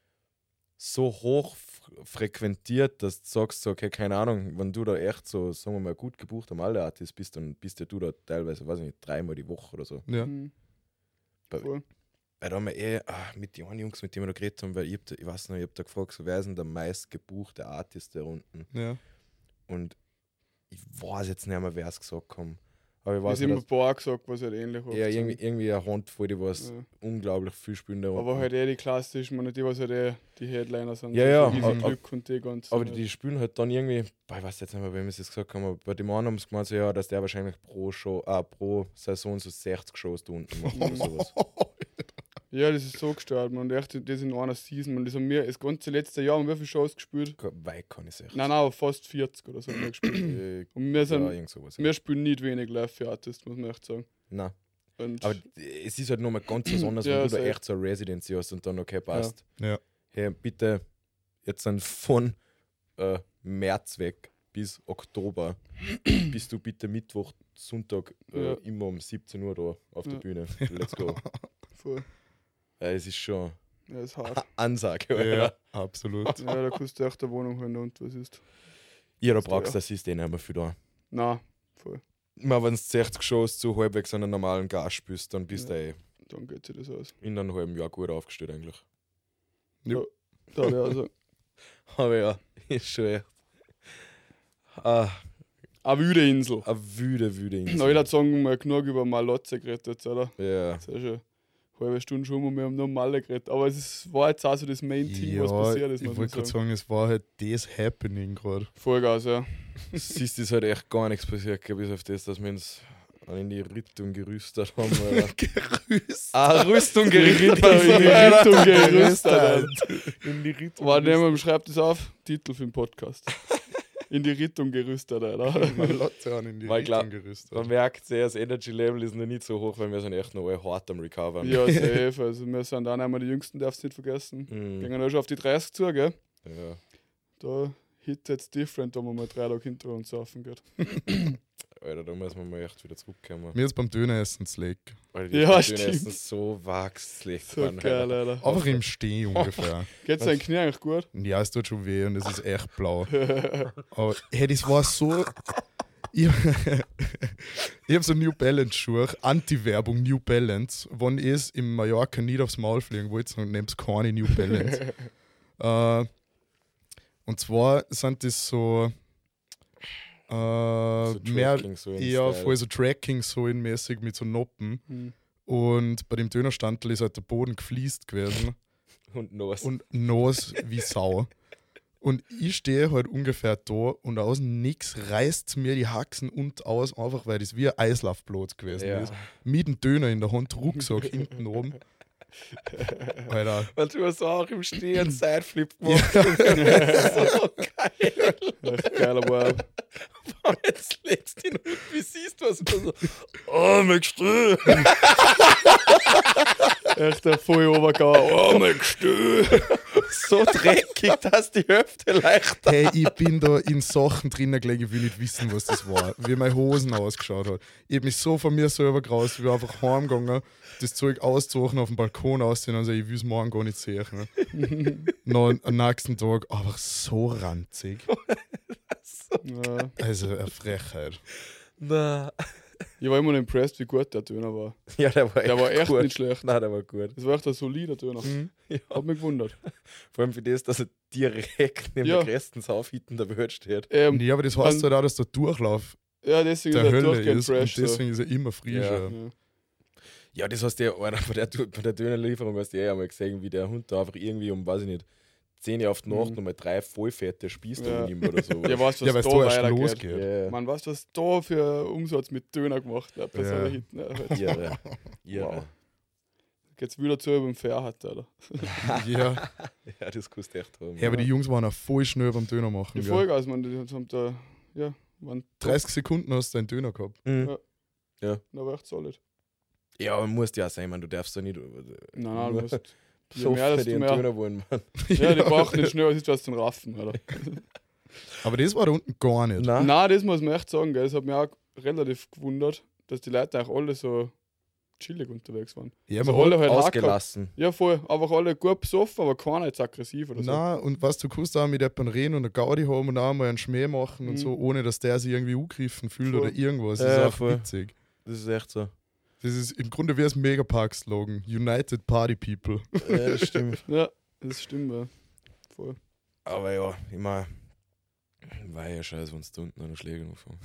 so hoch frequentiert, dass du sagst, so, okay, keine Ahnung, wenn du da echt so, sagen wir mal, gut gebucht am Alle-Artist bist, dann bist ja du da teilweise, weiß ich nicht, 3-mal die Woche oder so. Ja. Mhm. Bei- Voll. Weil da haben wir mit den anderen Jungs, mit denen wir da geredet haben, weil ich weiß noch, ich hab da gefragt, so, wer ist denn der meist gebuchte Artist da unten? Ja. Und ich weiß jetzt nicht mehr, wer es gesagt haben. Aber ich Es weiß ist immer nicht, ein paar gesagt, was halt ähnlich oft ja, sind. irgendwie eine Handvoll, die was Ja. unglaublich viel spielen da Aber unten. halt die klassischen, man, die was halt die Headliner sind. Ja, ja, So Easy aber- Glück und die ganzen. Aber halt. die spielen halt dann irgendwie, boah, ich weiß jetzt nicht mehr, wem wir es jetzt gesagt haben, aber bei dem anderen haben sie gemeint, so, ja, dass der wahrscheinlich pro Saison so 60 Shows da unten macht oder sowas. Ja, das ist so gestört, man. Und echt, das in einer Season, man. Das haben wir das ganze letzte Jahr, wie viele Shows gespielt? Weit kann ich sagen. Nein, fast 40 oder so haben wir gespielt. Und wir sind, Ja, irgend sowas. wir spielen nicht wenig live für Artists, muss man echt sagen. Nein. Und Aber es ist halt nochmal ganz was anderes, Ja, wenn du da safe. echt so eine Residency hast und dann okay passt. Ja. Hey, bitte jetzt dann von März weg bis Oktober bist du bitte Mittwoch, Sonntag Ja. immer um 17 Uhr da auf der Ja. Bühne. Let's go. voll. Es ist schon Ja, ist hart. Ansage. Ja, Oder? absolut. Ja, da kannst du echt eine Wohnung holen und was ist. Jeder braucht das System nicht mehr für da. Nein, voll. Immer wenn du 60 Shows zu halbwegs einen normalen Gas spielst, dann bist Ja. du Dann geht sich das aus. in einem halben Jahr gut aufgestellt eigentlich. Da wäre also. Aber ja, ist schon echt. Ah, Eine wüde Insel. eine wüde Insel. Na, jeder Song mal genug über Malotze geredet jetzt, oder? Ja. Das ist ja schon eine halbe Stunde schon und wir haben nur Malle geredet. Aber war jetzt auch so das Main-Thing, was passiert ist. ich muss wollte man gerade sagen, es war halt das Happening gerade. Vollgas, ja. Siehst du, ist halt echt gar nichts passiert, bis auf das, dass wir uns in die Richtung gerüstet haben. Oder? Gerüst. Rüstung In die Richtung gerüstet. Alter. In die Richtung. Warte, jemand schreibt das auf. Titel für den Podcast. In die Richtung gerüstet, Alter. Mal Lotte an in die Weil klar, Richtung gerüstet. Man merkt sehr, das Energy Level ist noch nicht so hoch, weil wir sind echt noch alle hart am Recovern. Ja, safe. Also wir sind auch einmal die Jüngsten, darfst du nicht vergessen. Mhm. Gehen auch schon auf die 30 zu, gell? Ja. Da hit jetzt different, wenn man mal 3 Tage hinter uns saufen geht. Alter, da muss man mal echt wieder zurückkommen. Mir ist beim Döneressen zu leck. Weil Ja, Döner stimmt. essen so wachslich. So geil, Alter. Einfach im Stehen ungefähr. Geht's dein Knie eigentlich gut? Ja, es tut schon weh und es ist echt blau. Aber hey, das war so. Ich, ich habe so New Balance Schuhe, Anti-Werbung New Balance. Wenn ich es in Mallorca nicht aufs Maul fliegen wollte, dann nehmt keine New Balance. Und zwar sind das so. Mehr Tracking so im eher Style. voll so Tracking-Sohlen-mäßig mit so Noppen. Hm. Und bei dem Dönerstandel ist halt der Boden gefliest gewesen Und Nos. und nass wie Sau. Und ich stehe halt ungefähr da und aus nix reißt mir die Haxen und aus, einfach weil das wie ein Eislaufblut gewesen Ja. ist. Mit dem Döner in der Hand, Rucksack hinten oben. Alter. Weil du hast auch im Stehen Sideflip gemacht. Echt geiler Vibe. Jetzt legst du ihn und wie siehst du was? Und so, oh, möchtest du? Echt der voll Obergauer. Oh, mein Gestö. So dreckig, dass die Hälfte leicht. Hey, ich bin da in Sachen drinnen gelegen, ich will nicht wissen, was das war. Wie meine Hosen ausgeschaut hat. Ich hab mich so von mir selber graus, ich bin einfach heimgegangen, das Zeug auszusuchen, auf dem Balkon aussehen und sagen, ich will es morgen gar nicht sehen. Ne? Noch am nächsten Tag einfach so ranzig. Ja. Also eine Frechheit. Na. Ich war immer noch impressed, wie gut der Döner war. Ja, der war echt, Der war echt gut. nicht schlecht. Nein, der war gut. Das war echt ein solider Döner. Ja. Hat mich gewundert. Vor allem für das, dass er direkt neben Ja. der größten Saufhitten der Welt steht. Ja, aber das heißt halt auch, dass der Durchlauf Ja, deswegen der ist er Hölle durchgehend ist und fresh. So. deswegen ist er immer frischer. Ja. Ja, das hast du ja Alter, bei der Dönerlieferung hast du ja einmal gesehen, wie der Hund da einfach irgendwie um, weiß ich nicht, 10 Uhr auf die Nacht nochmal 3 vollfette Spieß Ja. nimmt oder so. Ja, weißt du, Ja, was weil da es da erst weitergeht? losgeht. Ja. Man, weißt du, was da für Umsatz mit Döner gemacht wird? Bei so einer Ja. Hit, ne? Halt. Irre. Irre. Wow. Geht's wieder zu über dem Fairhut, oder? Ja. Ja, das kannst du echt haben. Ja, aber die Jungs waren auch voll schnell beim Döner machen. Die gell? Vollgas, man, die haben da, ja, waren 30 Sekunden hast du einen Döner gehabt. Mhm. da war echt solid. Ja, aber musst ja auch sein, man, du darfst da nicht. Nein, du musst. Je so mehr, für desto den mehr. Döner wollen, Mann. Ja, die brauchen nicht schnell, was ist was zum Raffen, oder? Aber das war da unten gar nicht. Nein. Nein, das muss man echt sagen, gell. Das hat mich auch relativ gewundert, dass die Leute auch alle so chillig unterwegs waren. Ja, Also man alle halt hart gehabt. Ausgelassen. Ja, voll. Einfach alle gut besoffen, aber keiner jetzt aggressiv oder so. Nein, und was du kannst auch mit jemandem reden und eine Gaudi haben und auch mal einen Schmäh machen und Mhm. so, ohne dass der sich irgendwie angegriffen fühlt Voll. oder irgendwas. Das Ja, ist auch voll. witzig. Das ist echt so. Das ist im Grunde wie das Megapark-Slogan. United Party People. Ja, das stimmt. Ja, das stimmt, ja. Voll. Aber ja, ich meine, war ja scheiße, wenn du unten an den Schlägen anfangen.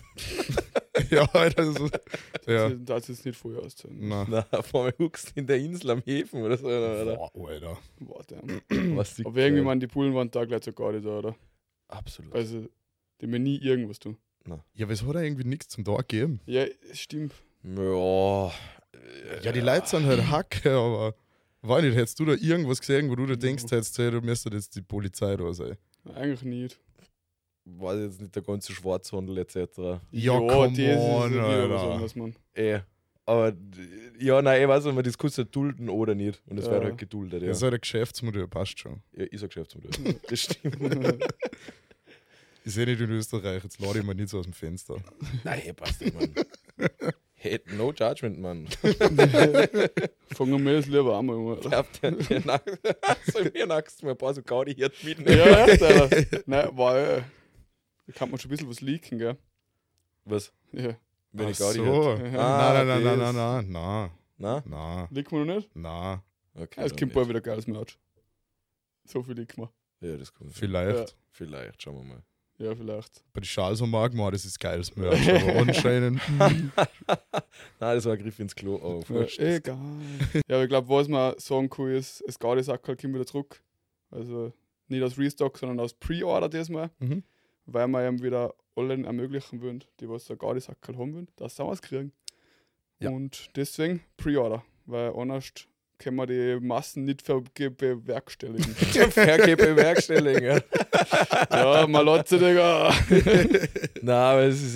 Ja, Alter. So, ja. Das ist nicht vorher auszahlen. Na. Na, vor mir huckst in der Insel am Häfen oder so. Oder? Boah, Alter. Warte. Was die Aber irgendwie, man, die Bullen waren da gleich so gar nicht da, oder? Absolut. Also, die mir nie irgendwas tun. Ja, aber es hat ja irgendwie nichts zum Tag gegeben. Ja, es stimmt. Ja. Ja, die Leute sind halt Hacke, aber Weiß nicht, hättest du da irgendwas gesehen, wo du dir denkst, du müsstest jetzt die Polizei da sein? Eigentlich nicht. War jetzt nicht der ganze Schwarzhandel etc. Ja, come das ist on, wieder was Alter. anderes, Mann. Aber ja, nein, ich weiß nicht, ob man das kurz dulden oder nicht. Und das Ja. wird halt geduldet, ja. Das ist halt ein Geschäftsmodell, passt schon. Ja, ist ein Geschäftsmodell. Das stimmt. Ich sehe nicht in Österreich, jetzt lade ich mir nicht so aus dem Fenster. Nein, passt nicht, Mann. Hey, no judgment, Mann. Fangen wir das lieber an, Mann. Mir nackst du mir ein paar so Gaudi hier mitnehmen. Ja, echt, Alter. Nein, weil da kann man schon ein bisschen was leaken, gell? Was? Ja. Wenn ich Ach Gaudi so. hätte. Nein. Na? Liegt man noch nicht? Na, Okay. Es dann kommt bald nicht. wieder geiles Merch. So viel liegt man. Ja, das kommt. vielleicht. Vielleicht, schauen wir mal. Ja, vielleicht. Bei den Schalser mag man, das ist geiles Merch, aber anscheinend. Nein, das war ein Griff ins Klo. Oh, wurscht. Egal. Ja, aber ich glaube, was man sagen kann, ist, das Gaudi-Sackerl kommt wieder zurück. Also nicht aus Restock, sondern aus Pre-Order diesmal. Mhm. Weil wir eben wieder allen ermöglichen wollen, die was so ein Gaudi-Sackerl haben wollen, dass sie was kriegen. Ja. Und deswegen Pre-Order. Weil anders können wir die Massen nicht bewerkstelligen. Verkehrbewerkstellung, ja. Ja, mal Lotze, Digga. Nein, aber es ist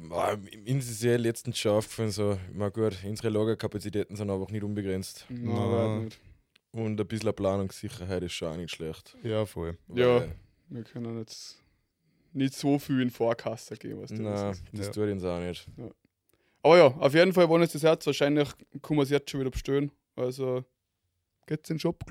uns ist letztens schon aufgefallen, so, na gut, unsere Lagerkapazitäten sind einfach nicht unbegrenzt. Nein, Na. weit nicht. Und ein bisschen Planungssicherheit ist schon auch nicht schlecht. Ja, voll. Ja. Weil- Wir können jetzt nicht so viel in Vorkasse geben, was Nein, das ist. das Ja. tut uns auch nicht. Aber ja, auf jeden Fall, wenn es das Herz, wahrscheinlich kann man es jetzt schon wieder bestellen. Also geht's in den Shop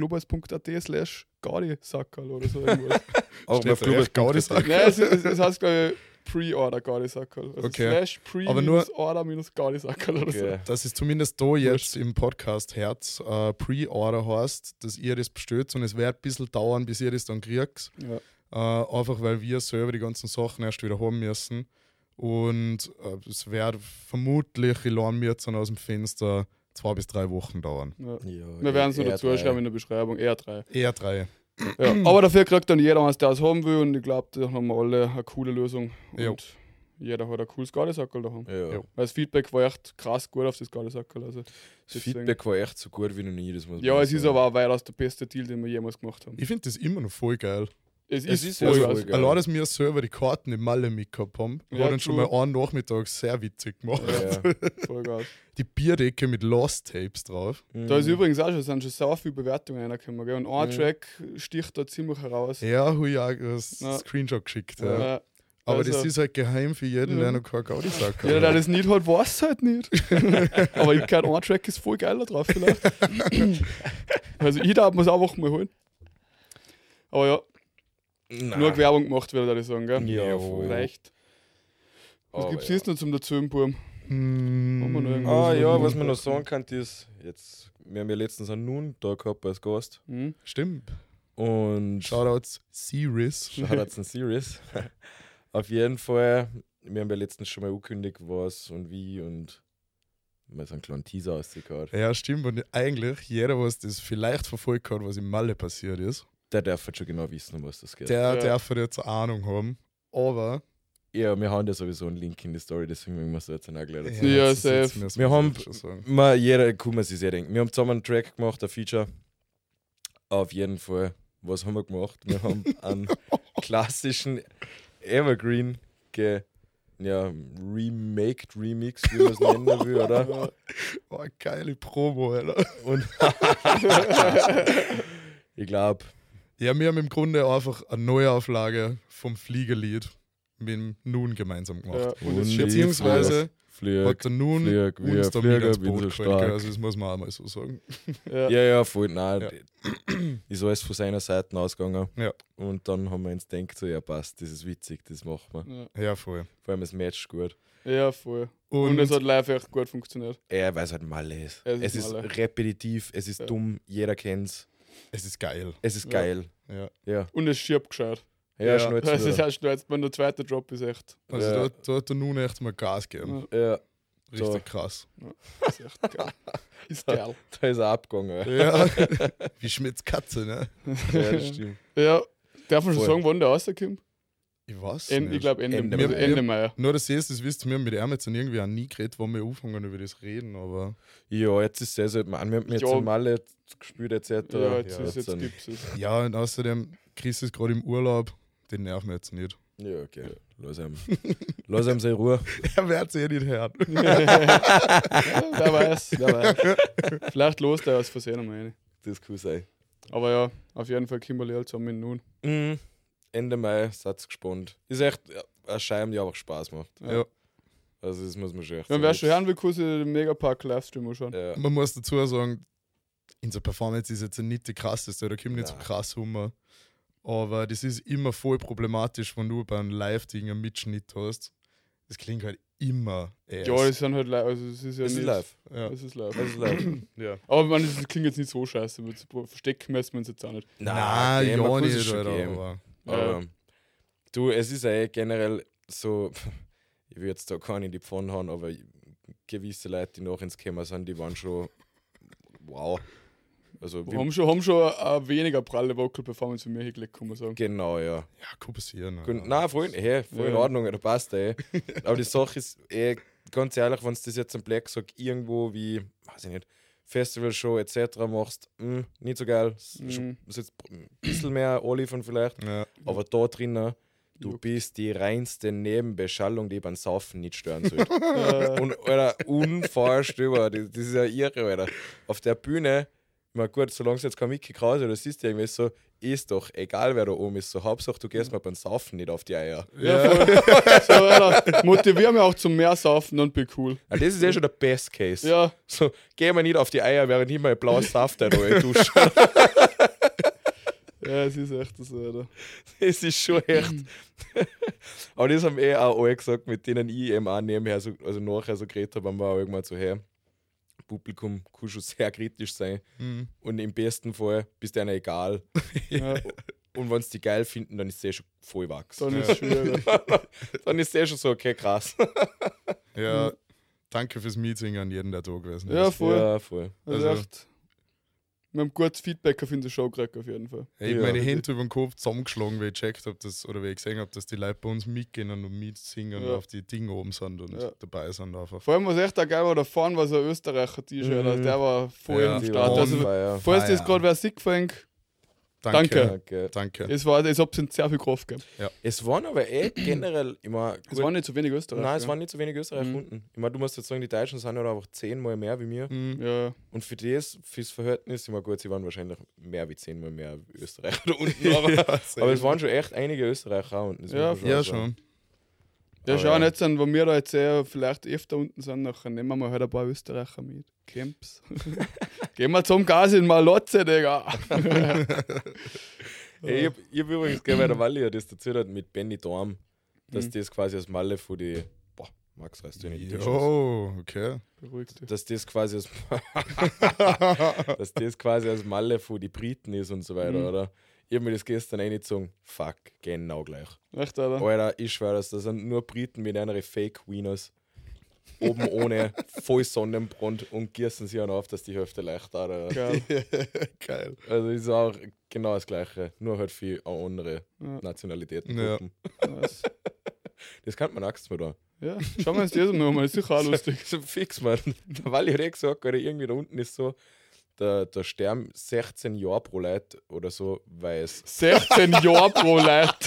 globus.at/Gaudi-Sackerl oder so irgendwas. Auch Steht auf da echt Gaudi-Sackerl? Nein, es heißt, glaube ich, Pre-Order Gaudi-Sackerl. Also Okay. /pre Aber nur- order Gaudi-Sackerl oder so. Okay. Dass es zumindest da jetzt im Podcast Herz Pre-Order heißt, dass ihr das bestellt und es wird ein bisschen dauern, bis ihr das dann kriegt. Ja. Einfach weil wir selber die ganzen Sachen erst wieder haben müssen. Und es wird vermutlich, ich lerne mir jetzt dann aus dem Fenster 2 bis 3 Wochen dauern. Ja. Ja, Wir werden es noch eher dazu drei. schreiben in der Beschreibung, eher 3. Eher 3. Ja. Aber dafür kriegt dann jeder was, der es haben will, und ich glaube, da haben wir alle eine coole Lösung. Und Ja. jeder hat ein cooles Gaudi-Sackerl daheim. Ja. Ja. Weil das Feedback war echt krass gut auf das Gaudi-Sackerl. Also, Das deswegen- Feedback war echt so gut wie noch nie. Das muss Ja, man es ist sagen. aber auch weitaus der beste Deal, den wir jemals gemacht haben. Ich finde das immer noch voll geil. Es ist ist ja voll so geil. geil. Allein, dass wir selber die Karten im Malle mitgehabt haben, Ja, war dann schon true. mal einen Nachmittag sehr witzig gemacht. Ja. Voll geil. Die Bierdecke mit Lost Tapes drauf. Da ist übrigens auch schon, sind schon so viele Bewertungen reingekommen. Gell? Und ein Mhm. Track sticht da ziemlich heraus. Ja, habe ich auch ein Ja. Screenshot geschickt. Ja. Ja. Aber Also- das ist halt geheim für jeden, Ja. der noch kein Gaudi sagt. Jeder, der das nicht hat, weiß es halt nicht. Aber ich kann ein Track ist voll geiler drauf vielleicht. Also ich darf mir es einfach mal holen. Aber ja, nur Werbung gemacht, würde ich sagen, gell? Ja, voll. Reicht. Was Aber gibt es ja. jetzt noch zum dazu, Buben? Haben wir noch irgendwas? Ah ja, was was wir man noch noch sagen kann, ist, jetzt, wir haben ja letztens einen Nun da gehabt als Gast. Hm? Stimmt. Und Shoutouts Series. Shoutouts an Series. Auf jeden Fall, wir haben ja letztens schon mal angekündigt, was und wie und mal so einen kleinen Teaser ausgehört. Ja, stimmt. Und eigentlich, jeder, was das vielleicht verfolgt hat, was im Malle passiert ist, Der darf halt schon genau wissen, um was das geht. der Ja. darf halt jetzt eine Ahnung haben. Aber. Ja, wir haben ja sowieso einen Link in die Story, deswegen müssen wir es jetzt auch gleich dazu. Ja, das safe. jetzt müssen Wir haben- schon sagen. Jeder kann man sich sehr denken. Wir haben zusammen einen Track gemacht, ein Feature. Auf jeden Fall. Was haben wir gemacht? Wir haben einen klassischen Evergreen remaked, remixed, wie man es nennen will, oder? Oh, geile Promo, Alter. Und ich glaube, Ja, wir haben im Grunde einfach eine Neuauflage vom Fliegerlied mit dem Nun gemeinsam Ja, gemacht. und es Und wird Beziehungsweise Flüg, hat der Nun Flüg, wie uns ein da Flieger, mit ins bin Boot so geholt, stark. also das muss man auch mal so sagen. Ja, voll. Nein, Ja. ist alles von seiner Seite ausgegangen. Ja. Und dann haben wir uns gedacht, so, ja passt, das ist witzig, das machen wir. Ja. Ja, voll. Vor allem das Match ist gut. Ja, voll. Und, Und es hat live echt gut funktioniert. Weil es halt Malle ist. Es ist Es ist Malle. repetitiv, es ist Ja. dumm, jeder kennt's. es ist geil. Es ist Ja. geil. Ja. Ja, Und es schiebt gescheit. ja, Ja, schnurz Das ist wieder. erst nur jetzt, wenn der zweite Drop ist echt. Also Ja. da hat der Nun echt mal Gas gegeben. Ja, Richtig So. krass. Das ist echt geil. Ist geil. da ist er abgegangen. Ja. Wie Schmitz Katze, ne? Ja, das stimmt. Ja, darf man schon Voll. sagen, wann der rauskommt? Ich weiß Ich nicht. glaube Ende Ende Mai. Nur das ist, das wisst ihr, wir haben mit ihm jetzt irgendwie auch nie geredet, wo wir anfangen über das reden, aber Ja, jetzt ist es sehr, wir haben jetzt Ja. einmal jetzt gespielt etc. Ja, jetzt dann- gibt's es. ja, und außerdem, Chris ist gerade im Urlaub, den nerven wir jetzt nicht. Ja, okay. Lass ihm seine Ruhe. Er wird es eh nicht hören. Wer weiß. Vielleicht lost er aus Versehen einmal rein. Das kann sein. Aber ja, auf jeden Fall Kimberly halt zusammen mit nun. Mhm. Ende Mai, seid gespannt. Ist echt ein Schein, die einfach Spaß macht. Ja. Also das muss man schon echt Ja, wer schon hören will, kann sich den Megapark Livestream anschauen. Ja. Man muss dazu sagen, unsere Performance ist jetzt nicht die krasseste, da kommt nicht so Nein. krass rum. Aber das ist immer voll problematisch, wenn du bei einem Live-Ding einen Mitschnitt hast. Das klingt halt immer erst. Ja, das sind halt live. Also, es ist ja Es ist nicht. live. Ja. Es ist live. Es ist live. Ja. Aber man, das klingt jetzt nicht so scheiße. Verstecken müssen wir uns jetzt auch nicht. Nein, okay, man ja kann es nicht, schon Alter, geben. aber Aber du, es ist ja eh generell so, ich will jetzt da keine in die Pfanne hauen, aber gewisse Leute, die noch ins Kämmer sind, die waren schon wow. Also Wir haben schon eine weniger pralle Vocal-Performance wie mir hingelegt, kann man sagen. genau, ja. ja, kann passieren. Gut, Alter. nein, voll in Ja. Ordnung, da passt aber die Sache ist ganz ehrlich, wenn du das jetzt am Black Sock irgendwo wie, weiß ich nicht, Festivalshow etc. machst, nicht so geil. Ist jetzt ein bisschen mehr Oliven vielleicht, Ja. aber da drinnen, du Juckt. bist die reinste Nebenbeschallung, die beim Saufen nicht stören sollte. Äh, Und, Alter, unvorstellbar, das ist ja irre, Alter. Auf der Bühne, ich meine, gut, solange es jetzt kein Mickey Krause oder siehst du irgendwie so, ist doch egal, wer da oben ist. So, Hauptsache, du gehst mal beim Saufen nicht auf die Eier. ja, voll. So, Alter, motivier mich auch zum mehr saufen und bin cool. Ja, das ist ja schon der Best Case. Ja, So, geh mal nicht auf die Eier, während ich mal blaues Saft da dusche. ja, es ist echt so, Alter. Das ist schon echt. Aber das haben auch alle gesagt, mit denen ich eben auch nebenher, so, also nachher so geredet habe, haben wir auch irgendwann so, hey, Publikum kann schon sehr kritisch sein. Mhm. Und im besten Fall bist denen egal. Ja, Und wenn sie die geil finden, dann ist es schon voll wachs. dann ist es schwierig. Dann ist es schon so, okay, krass. Ja, danke fürs Meeting an jeden, der da gewesen ist. Ja, voll. Ja, voll. Also, Also- echt. Wir haben gutes Feedback auf unsere Show gekriegt, auf jeden Fall. Ich habe Ja. meine Hände über den Kopf zusammengeschlagen, weil ich gecheckt habe, oder weil ich gesehen habe, dass die Leute bei uns mitgehen und mitsingen Ja. und auf die Dinge oben sind und Ja. dabei sind einfach. Vor allem, was echt auch geil war, da vorne war so ein Österreicher-T-Shirt, also der war voll Ja. am Die Start. waren Also, on fire. falls das Feier. gerade wer sick fängt, Danke. Danke. Danke. es habt uns sehr viel Kraft gegeben. Es waren aber generell immer. Es waren nicht so wenig Österreicher. Nein, es waren nicht so wenig Österreicher gefunden. Ich meine, du musst jetzt sagen, die Deutschen sind halt einfach 10-mal mehr wie wir. Mhm. Ja, Und fürs Verhältnis, ich meine, gut, sie waren wahrscheinlich mehr wie 10-mal mehr Österreicher da unten. Aber, aber es waren schon echt einige Österreicher auch unten. das Ja, muss man Ja, sagen. schon. ja Aber schau ja. nicht, wenn wir da jetzt vielleicht öfter unten sind, nachher nehmen wir halt ein paar Österreicher mit. Camps. Gehen wir zum Gas in Malotze, Digga. Ey, ich hab übrigens gleich bei der Walli ja das dazu hat mit Benny Dorm, dass Mhm. das quasi als Malle von die. Boah, Max weißt du nicht. Jo, okay. Beruhigt dich. Dass das quasi als, dass das quasi als Malle von die Briten ist und so weiter, Mhm. oder? Ich hab mir das gestern eingezogen. Fuck, genau gleich. Echt, Alter? Alter, ich schwöre, das sind nur Briten mit einer Fake-Wieners. Oben ohne, voll Sonnenbrand und gießen sie auch noch auf, dass die Hälfte leicht da. Geil. Geil. Also ist auch genau das Gleiche, nur halt für andere Ja. Nationalitätengruppen. Nice. Das kann man Angst mal da. Ja, schauen wir uns das mal an, ist sicher auch lustig. So fix, Mann. Weil ich gesagt oder irgendwie da unten ist so, da sterben 16 Jahre pro Leute oder so, weil es 16 Jahre pro Leid.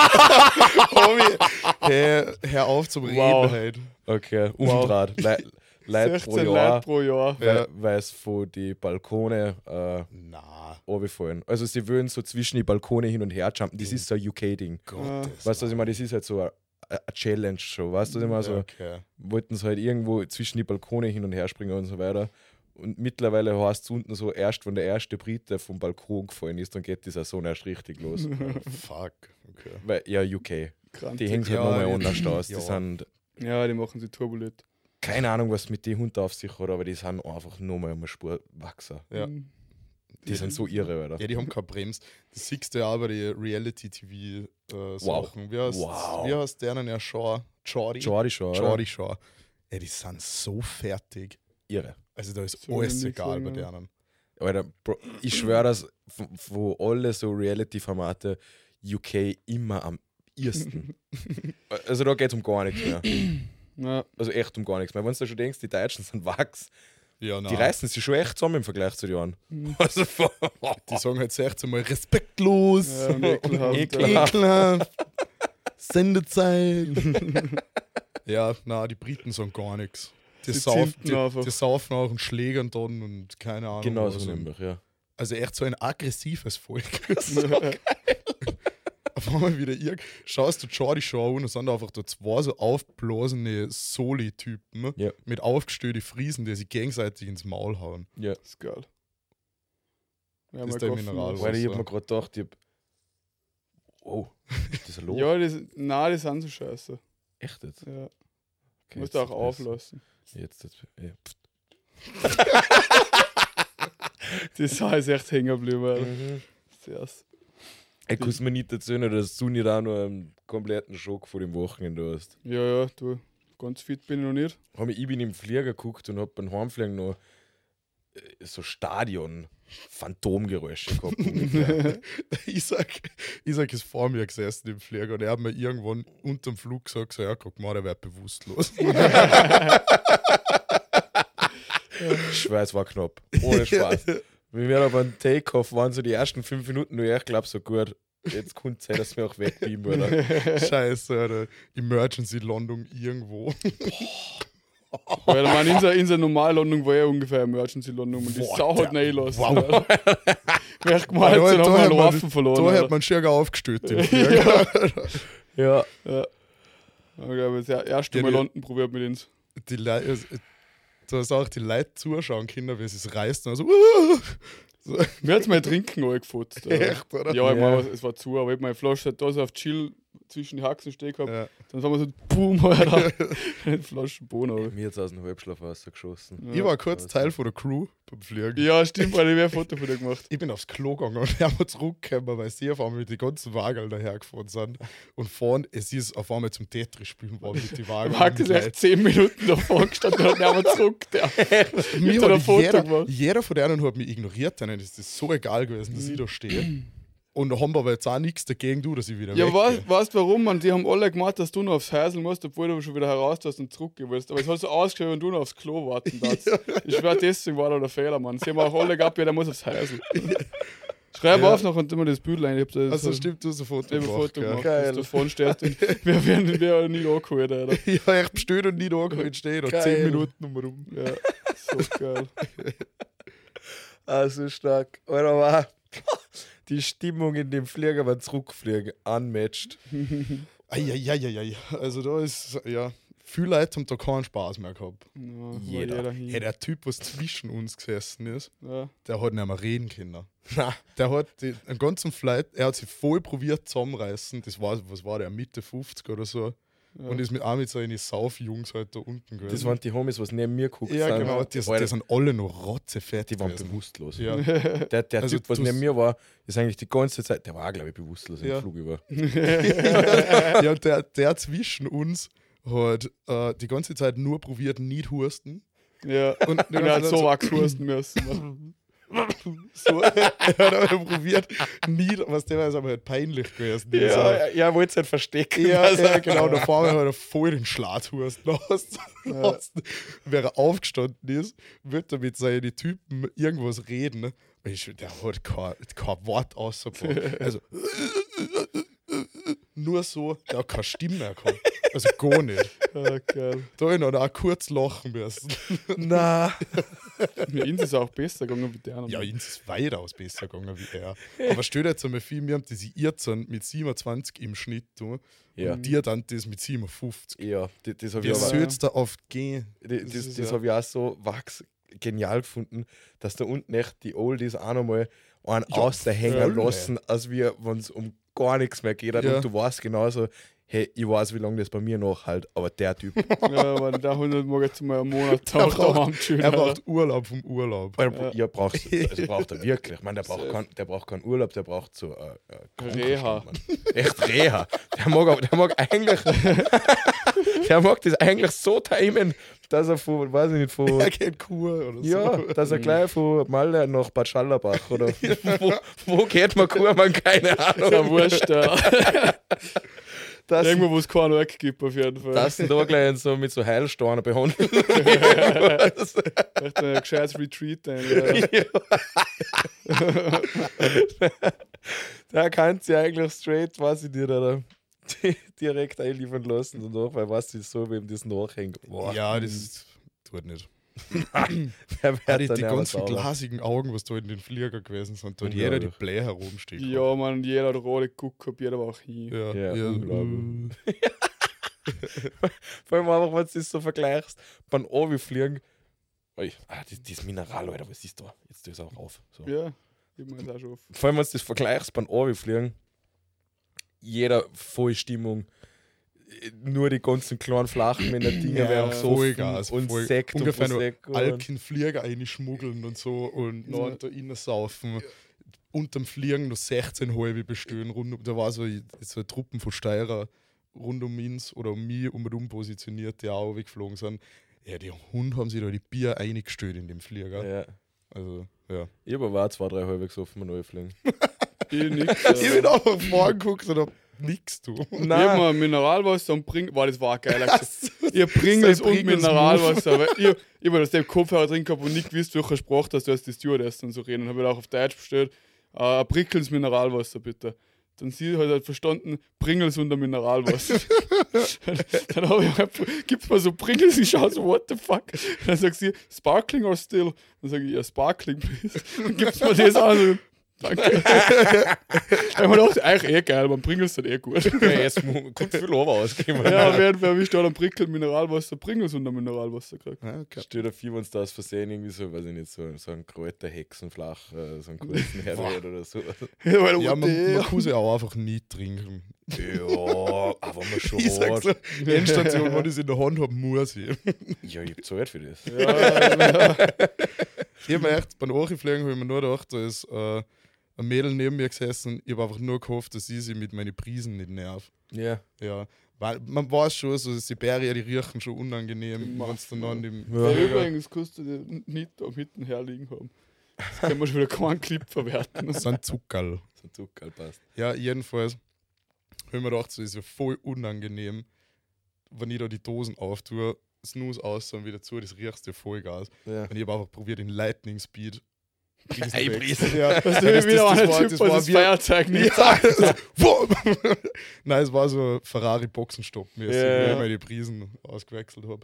Hör auf zum Wow. Reden halt. okay, Wow. Umdraht. Leute pro 16 Jahr, Leute pro Jahr. Ja. weil es von die Balkone Na, runterfallen. Also sie würden so zwischen die Balkone hin und her jumpen. Das ist so ein UK-Ding. Gottes. Weißt du, was ich meine? Das ist halt so eine Challenge schon. Weißt du, was ich meine? So, Okay. wollten sie halt irgendwo zwischen die Balkone hin und her springen und so weiter. Und mittlerweile heißt es unten so, erst wenn der erste Brite vom Balkon gefallen ist, dann geht die Saison erst richtig los. Fuck. Okay. Weil, ja, UK. Krank. Die hängt halt Ja, nochmal ja. anders aus. Die Ja. sind, Ja, die machen sie turbulent. keine Ahnung, was mit den Hunden auf sich hat, aber die sind einfach nochmal eine Spur wachsen. Ja. Die sind so irre, oder? Ja, die haben keine Brems. Das siehst du ja auch bei den Reality-TV-Sachen. Wow. Wie heißt der denn ja Shaw? Jordi? Jordi schon, oder? Jordi Shaw. Ja, die sind so fertig. Irre. Also da ist So alles will ich egal bei sagen, denen. Alter, Bro, ich schwöre, dass wo alle so Reality-Formate UK immer ersten. Also da geht es um gar nichts mehr. Ja. Also echt um gar nichts mehr. Wenn du schon denkst, die Deutschen sind Wachs, Ja, die nein. reißen sich schon echt zusammen im Vergleich zu den anderen. Mhm. Also, Die sagen halt 16 Mal respektlos, Ja, und ekelhaft. ekelhaft, Sendezeit. Ja, na, die Briten sagen gar nichts. Die Sie saufen, zünden einfach. die saufen auch und schlägern dann und keine Ahnung. genau was. so nämlich, ja. Also echt so ein aggressives Volk. So geil. Auf einmal wieder schaust du Jordi Show an und sind einfach da zwei so aufblasene Soli-Typen Ja. mit aufgestellten Friesen, die sich gegenseitig ins Maul hauen. Ja. Das ist geil. Ja, Das ist mal der kaufen Mineral. lassen. Weil ich so. hab mir gerade gedacht, ist das ein Lob? Ja, die sind so scheiße. Echt jetzt? Ja. Okay, Musst jetzt du auch ist besser. auflassen. Jetzt. Ja. Die Sau ist echt hängen geblieben. Alter. Mhm. Sehr. Ich kann mir nicht erzählen, dass du nicht auch noch einen kompletten Schock vor dem Wochenende hast. Ja, du. Ganz fit bin ich noch nicht. Ich bin im Flieger geguckt und hab beim Heimfliegen noch so Stadion-Phantomgeräusche gehabt. ungefähr. Isaac ist vor mir gesessen im Flieger und er hat mir irgendwann unterm Flug gesagt, so, ja, guck mal, der wird bewusstlos. Schweiß war knapp. Ohne Spaß. Wir werden aber beim Take-Off waren so die ersten 5 Minuten nur, ich glaube so gut, jetzt könnte es sein, dass wir auch wegbeamen, oder? Scheiße, Alter. Emergency-Landung irgendwo. Weil man in seiner Normallandung war ja ungefähr Emergency-Landung und die Boah, Sau hat der- nicht lassen. wow. Wer gemeint, Da- sie da haben hat einen man- Waffen verloren. Da hat Alter. man schier aufgestellt im Flieger. Ja. Ja. Aber ich habe das erste Ja, Mal die- London probiert mit uns. Die Leute, du hast auch die Leute zuschauen können, wie sie es reißen. Also, Mir hat es mal Trinken angefotzt. echt, oder? Ja, ich Ja. mein, es war zu, aber ich hab meine Flasche halt da so auf Chill zwischen die Haxen stehen gehabt. Ja. Dann haben wir so, boom, Alter. Eine Flasche Bohnen. Aber. Mir jetzt aus dem Halbschlaf rausgeschossen. Ich war kurz Teil von der Crew beim Fliegen. Ja, stimmt, weil ich mir ein Foto von dir gemacht. Ich bin aufs Klo gegangen und wir haben zurückgekommen, weil sie auf einmal mit den ganzen Wagen dahergefahren sind. Und vorne, es ist auf einmal zum Tetris-Spielen worden mit den Wagen. Marc ist echt 10 Minuten davor gestanden und dann haben wir zurück. Der Mir hat ein hat Foto gemacht. jeder von denen hat mich ignoriert, denen ist das so egal gewesen, dass ich da stehe. Und da haben wir aber jetzt auch nichts dagegen, dass ich wieder Ja, weggehe. weißt du warum? Man, die haben alle gemacht, dass du noch aufs Häusl musst, obwohl du schon wieder heraus hast und zurückgehen willst. Aber es hat so ausgeschaut, wenn du noch aufs Klo warten darfst. Ich schwör, deswegen war da der Fehler, Mann. Sie haben auch alle gehabt, ja, der muss aufs Häusl. Schreib Ja. auf noch und immer das Bild rein. Ich hab da Also so stimmt, du hast ein Foto ein Foto gemacht. gemacht, Geil. dass du vorne stehst. Und wir werden nie angeholt, Alter. Gell? Ja, echt bestellt und nicht angeholt stehen. Noch Geil. 10 Minuten rum. Ja, so geil. Also stark. Alter, war die Stimmung in dem Flieger beim Zurückfliegen unmatched. Eieieiei. Also da ist, ja, viele Leute haben da keinen Spaß mehr gehabt. Ja, war Jeder. hin. Hey, der Typ, was zwischen uns gesessen ist, Ja. der hat nicht mehr reden können. Na, Der hat einen ganzen Flight, er hat sich voll probiert zusammenreißen. Das war, was war der, Mitte 50 oder so. Ja. Und ist auch mit seinen Saufjungs halt da unten gewesen. das waren die Homies, was neben mir geguckt ja, sind. genau, die Alter, sind alle noch rotzefett die waren gewesen. bewusstlos. Ja. Der Also Typ, was du- neben mir war, ist eigentlich die ganze Zeit, der war auch, glaube ich, bewusstlos im Ja. Flug über. Ja, der zwischen uns hat die ganze Zeit nur probiert, nicht husten. Ja. Und Er hat so wachsen müssen. so, er hat aber probiert, nicht, was der ist aber halt peinlich gewesen. Ja, er wollte es halt verstecken. Ja, genau, da vorne hat er voll den Schlathurst lassen. Wer er aufgestanden ist, wird er mit seinen Typen irgendwas reden. Ne? Der hat kein Wort ausgebracht. Also, nur so, der hat keine Stimme mehr gehabt. Also gar nicht. Ja, geil. Da hat er auch kurz lachen müssen. Na, Mir ist es auch besser gegangen mit der Ja, ihm ist es weitaus besser gegangen wie er. Aber stell dir jetzt einmal vor, wir haben diese Irrzen mit 27 im Schnitt. Du. Ja. Und dir dann das mit 57. ja, das habe Wie ich aber. soll's da oft gehen? Das, ist das ja- habe ich auch so genial gefunden, dass da unten echt die Oldies auch nochmal einen Ja, außerhängen voll, lassen, als wir, wenn es um gar nichts mehr geht. Ja. Und du weißt genauso, hey, ich weiß, wie lange das bei mir noch halt, aber der Typ, Ja, aber der 100 mag jetzt mal einen Monat Er taucht braucht- daheim chillen. Er braucht Urlaub vom Urlaub. ja. braucht er wirklich. Ich meine, der braucht keinen Urlaub, der braucht so Reha. Mann. Echt Reha. Der mag eigentlich, der mag das eigentlich so timen, dass er von, weiß ich nicht, von. Er geht Kur oder Ja, so. dass er gleich von Malle nach Bad Schallerbach oder wo geht man Kur, man keine Ahnung. Ja, wurscht, ja. Irgendwo, wo es keinen Weg gibt, auf jeden Fall. Das sind da gleich so mit so Heilsteinen behandeln. Echt ein gescheites Retreat dann. Ja. Da kannst du eigentlich straight, was ich dir da direkt einliefern lassen danach, weil was ist so, wem das nachhängt. Boah. Ja, das tut nicht. Wer Ja, die dann ja ganzen was glasigen Augen, was da in den Flieger gewesen sind, da hat Unglaublich. jeder die Blä herumsteht. Ja, man, jeder hat rote geguckt, jeder war auch hin. Ja, Ja, ja. unglaublich. Vor allem einfach, wenn du das so vergleichst, beim Obi fliegen. Das Mineral, Alter, was ist da? Jetzt tue ich es auch auf. So. Ja, ich meine auch schon auf. Vor allem, wenn du das vergleichst beim Obi fliegen, jeder voll Stimmung. Nur die ganzen kleinen flachen Männer Dinge Ja, werden so Vollgas, und voll- Sekt und ungefähr nur Prosecco. Alk in Flieger einschmuggeln und so und noch da innen saufen. Unterm Fliegen noch 16 halbe bestehen. Da war so eine Truppen von Steirer rund um uns oder um mich positioniert, die auch weggeflogen sind. Ja, die Hunde haben sich da die Bier eingestellt in dem Flieger. Ja. Also, ja. Ich habe aber auch 2-3 halbe gesoffen, wenn wir fliegen. Ich nix. Ich bin einfach vorgeguckt und hab nix tun. Ich hab mal Mineralwasser und das war geil. Ihr Pringles und Pringles Mineralwasser. Weil ich hab aus dem Kopfhörer drin gehabt und nicht gewusst, welcher Sprache das du hast, die Stewardess und so reden. Und hab ich auch auf Deutsch bestellt. Prickels Mineralwasser, bitte. Dann sie hat halt verstanden, Pringles und ein Mineralwasser. Dann habe ich einfach, gibt's mal so Pringles, ich schaue so, what the fuck? Dann sagt sie, Sparkling or still? Dann sage ich, ja, Sparkling, please. Dann gibt's mal das an. So, danke. Ich habe gedacht, eigentlich geil, man Pringles sind gut. Ja, jetzt kommt viel Ober ausgeben. Ja, während wir da dann Prickel, Mineralwasser, Pringles und ein Mineralwasser gekriegt. Ja, okay. Steht da viel, wenn es da aus Versehen irgendwie so, weiß ich nicht, so ein Kräuterhexenflach, so einen kurzen Herbert oder so. Ja, weil Ja, man kann sie auch einfach nie trinken. Ja, aber man schon Ich sag so, hart. Endstation, wenn ich sie in der Hand habe, muss ich. Ja, ich hab Zeit für das. Ich habe mir echt, beim Orchifliegen habe ich mir nur gedacht, da ist ein Mädel neben mir gesessen. Ich habe einfach nur gehofft, dass sie mit meinen Prisen nicht nervt. Ja. Ja, weil man weiß schon, so Sibirien, die riechen schon unangenehm, wenn es dann an dem. Ja, übrigens kannst du die nicht da mitten herliegen haben. Das können wir schon wieder keinen Clip verwerten. Das sind Zuckerl. So Zucker passt. Ja, jedenfalls habe ich mir gedacht, so ist ja voll unangenehm, wenn ich da die Dosen auftue, Snooze aus und wieder zu, das riechst ja voll Gas. Ja. Und ich habe einfach probiert, in Lightning Speed. Einbrießen. Ja, Das ist wieder ein Typ, was das wie- Feuerzeug nicht Ja, also, wumm. Nein, es war so Ferrari-Boxenstopp-mäßig, Ja, ja. wo ich mir die Prisen ausgewechselt habe.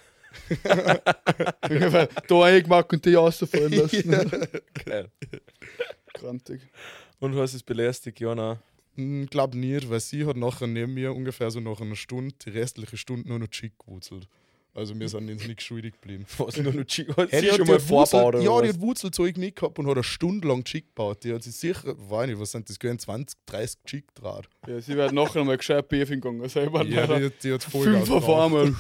da eingemacht und die rausfallen lassen. Geil. Grantig. Und hast du es belästigt, Jana? Glaub nicht, weil sie hat nachher neben mir ungefähr so nach einer Stunde, die restliche Stunde nur noch Chick gewurzelt. Also wir sind uns nicht schuldig geblieben. Was nur noch Chick? Hat Hey, sie schon mal vorgebaut? ja, oder die was? hat Wurzelzeug nicht gehabt und hat eine Stunde lang Chick gebaut. Die hat sich sicher, weiß nicht, was sind das, gewesen, 20, 30 Chick draht. Ja, sie wird nachher noch mal gescheit Beefing gegangen. Also ich war Ja, leider die hat voll 5 auf einmal.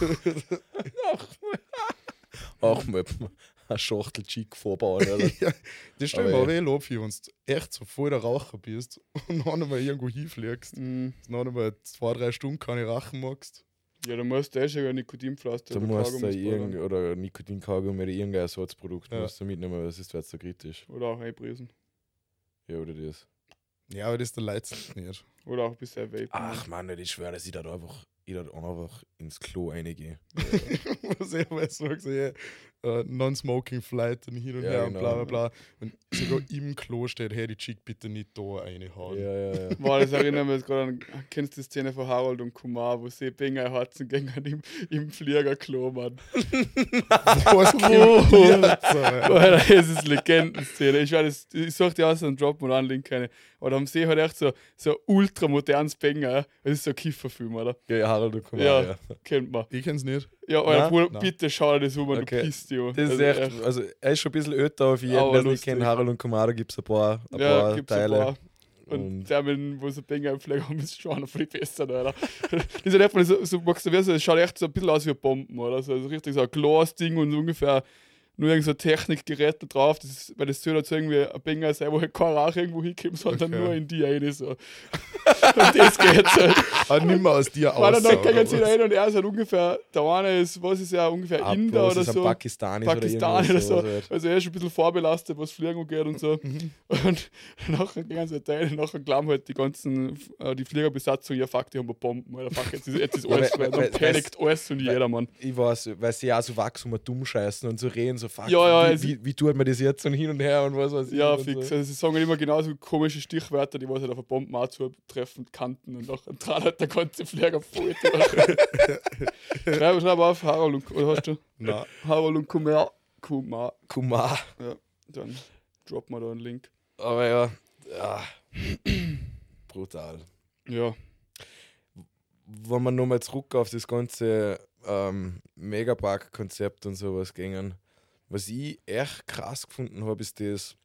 Auch mal eine Schachtel Chick vorbauen, oder? Ja, das stimmt Aber aber eh Lob für uns. Echt so voll der Raucher bist und dann einmal irgendwo hinfliegst. Mhm. Dann einmal 2-3 Stunden keine Rachen magst. Ja, da musst du schon ein Nikotinpflaster Da oder musst du Kaugummis bauen. oder Nikotinkaugummi oder irgendein Ersatzprodukt Ja. musst du mitnehmen, weil das ist jetzt so kritisch. Oder auch einprisen. Ja, oder das. Ja, aber das ist der Leidste nicht. Oder auch ein bisschen Vapen. Ach man, ich schwöre, dass ich da einfach ins Klo reingehe. Was ich aber so gesehen, Non-Smoking Flight und hin und Ja, her und genau. bla bla bla. Und sogar im Klo steht, hey, die Chick bitte nicht da reinhauen. Ja. Boah, das erinnert mich jetzt gerade an, kennst du die Szene von Harold und Kumar, wo sie Binger Herzen gegen im Fliegerklo, Mann. Was Alter, das ist Legendenszene. Ich such dir aus und drop mal an, Link keine. Aber da haben sie halt echt so ultra modernes Banger. Das ist so ein Kifferfilm, oder? Ja, Harald und Kumar, Ja. ja. Kennt man. Ich kenn's nicht. Ja, euer Nein? Bruder, Nein. bitte schau dir das um, Okay. du pisst dich. Das ist echt, also er ist schon ein bisschen älter, auf jeden, Aber der es nicht lustig. kennt. Harald und Kumar, da gibt es ein paar Ja, gibt's ein Teile. paar. Und der, wo so Banger im Flieger haben, ist schon noch viel besser, Alter. Die sind einfach so magst du wissen, es schaut echt so ein bisschen aus wie Bomben, oder? So richtig so ein Glasding und so ungefähr nur irgend so Technikgeräte drauf, das ist, weil das soll jetzt irgendwie ein Binger sein, wo halt kein Rauch irgendwo hinkommt, sondern Okay. nur in die eine so. Und das geht halt. Nimm mal aus dir Weil aus. dann gehen sie da hin und er ist halt ungefähr, der eine ist, was ist er, ungefähr Inder oder so. Pakistani Pakistani oder so. Halt. Also er ist schon ein bisschen vorbelastet, was Fliegen geht und so. Und nachher gehen sie Teile, nachher glauben halt die Fliegerbesatzung, ja fuck, die haben Bomben, Alter, fuck, jetzt ist alles, Ja, dann panikt alles und jeder, Mann. Ich weiß, weil sie auch so wachsen und dumm scheißen und so reden, so fuck, Ja, ja, wie tut man das jetzt und hin und her und was weiß ich. Ja, und fix. So. Also sie sagen immer genauso komische Stichwörter, die was halt auf eine Bomben auch zutreffen kannten und nachher dran halt der ganze Flieger voll. Schreib auf, Harold und, oder hast du? Nein. Harold und Kumar. Kumar. Ja, dann droppen wir da einen Link. Aber ja. Brutal. Ja. Wenn wir nochmal zurück auf das ganze Megapark-Konzept und sowas gingen, was ich echt krass gefunden habe, ist das,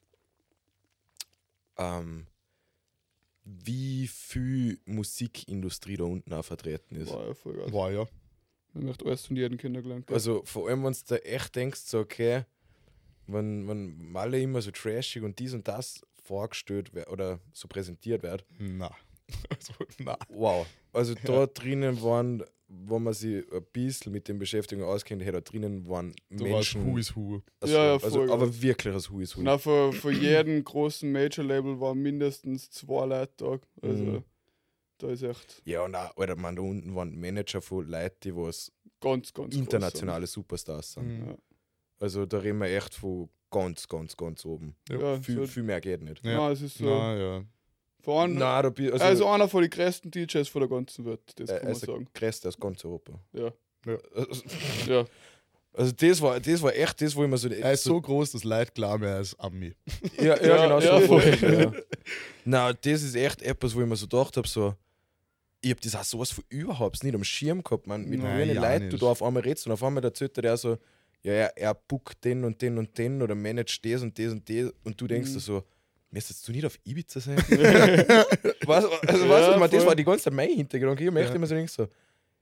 wie viel Musikindustrie da unten auch vertreten ist. War ja voll geil. War ja. Man möchte alles von jedem kennengelernt. gell? Also vor allem, wenn du da echt denkst, so okay, wenn Malle immer so trashig und dies und das vorgestellt wird oder so präsentiert wird, Nein. Also, nein. wow. Also da drinnen waren, wo man sich ein bisschen mit den Beschäftigungen auskennt, da drinnen waren Du warst Menschen. Who is Who. Also, Ja, ja, also, voll aber wirklich als Who is Who. Na, für jedem großen Major-Label waren mindestens 2 Leute da. Also, Mhm. da ist echt Ja, und auch, Alter, man, da unten waren Manager von Leuten, die was ganz, ganz internationale Superstars sind. Mhm. Ja. Also da reden wir echt von ganz, ganz, ganz oben. Ja, Viel, so, viel mehr geht nicht. Ja. Nein, es ist so. Nein, ja. Vor allem, Nein, da bin also einer von den größten DJs von der ganzen Welt, das kann man also sagen. größte aus ganz Europa. Ja. Also, Ja. also das war echt das, wo ich mir so... Er ist so groß, dass Leute glauben, er ist Ami. Ja, Ja, genau ja, so. voll. Ja. Nein, das ist echt etwas, wo ich mir so gedacht habe, so... Ich hab das auch sowas von überhaupt nicht am Schirm gehabt, man. Mit Nein, wie ja Leuten du nicht. da auf einmal redest und auf einmal erzählt der so, ja, er bookt den und den und den oder managt das und das und das und du denkst dir so, müsstest du nicht auf Ibiza sein? Was, also, Ja, weißt du, das voll. war die ganze Zeit mein Hintergrund. Ich hab mir echt Ja. immer so gedacht, so,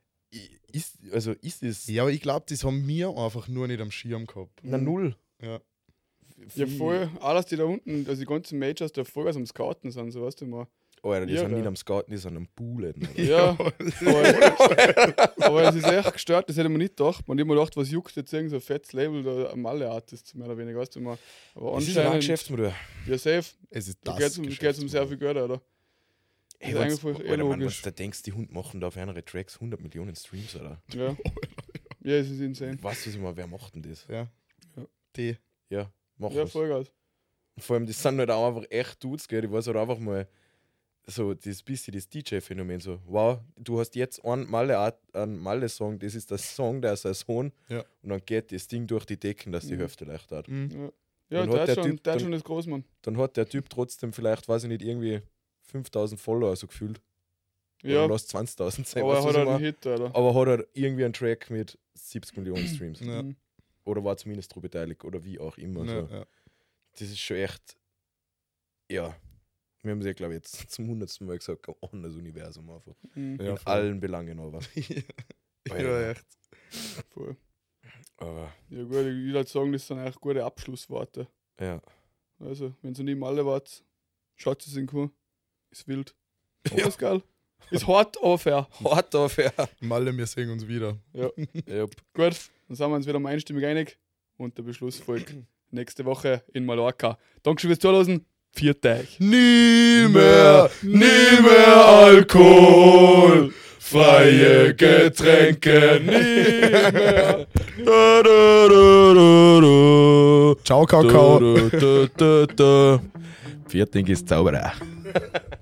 ist das Ja, aber ich glaube, das haben wir einfach nur nicht am Schirm gehabt. na null? Ja. Ja, voll. Alles, die da unten, also die ganzen Majors, da voll am Scouten sind, so weißt du mal. Alter, die Ja, sind ja. nicht am Scouten, die sind am Bullen. Ja, aber es ist echt gestört, das hätte man nicht gedacht. Man hat immer gedacht, was juckt jetzt irgend so ein fettes Label, da ein Malle-Artist, mehr oder weniger, weißt du mal. Aber Das ist ein anscheinend, Geschäftsmodell. ja, safe, Es ist da das. geht es um sehr viel Geld, oder? Ey, ist eigentlich voll Alter, Mann, logisch. was du denkst, die Hund machen da auf einer Tracks 100 Millionen Streams, oder? Ja. Ja, es ist insane. Weißt du mal, wer macht denn das? Ja. Ja. Die. Ja, machen Ja, das. voll geil. Vor allem, das sind halt auch einfach echt Dudes, gell? Ich weiß halt einfach mal so das bisschen das DJ-Phänomen so, wow, du hast jetzt einen Malle-Song, das ist der Song der Saison Ja. und dann geht das Ding durch die Decken, dass die Mhm. Hälfte leicht hat. Mhm. Ja, ja Dann hat der der schon, Typ der dann- schon ist groß, Mann. Dann hat der Typ trotzdem vielleicht, weiß ich nicht, irgendwie 5000 Follower so gefühlt. Ja, Oder lass 20.000 sein, aber er weißt du, hat was ich halt meine? einen Hit, oder? Aber hat er irgendwie einen Track mit 70 Millionen Streams. Ja. Mhm. Oder war zumindest daran beteiligt oder wie auch immer. Ja, So. ja. Das ist schon echt, ja, wir haben es ja, glaube ich, jetzt zum 100. Mal gesagt, ein anderes Universum einfach. Mhm. Ja, In voll. allen Belangen aber. Ja, echt. Voll. Aber, Ja, gut, ich würde halt sagen, das sind eigentlich gute Abschlussworte. ja. Also, wenn ihr nicht alle wart, schaut es in Kur. Ist wild. Aber Ja. ist geil. Ist hart, aber fair. Hart auf, ja. Malle, wir sehen uns wieder. Yep. Gut, dann sind wir uns wieder mal einstimmig einig. Und der Beschluss folgt nächste Woche in Mallorca. Dankeschön fürs Zuhören. 4 Tage. Nie mehr Alkohol, freie Getränke, nie mehr. Ciao, Kakao. Vierting ist Zauberer.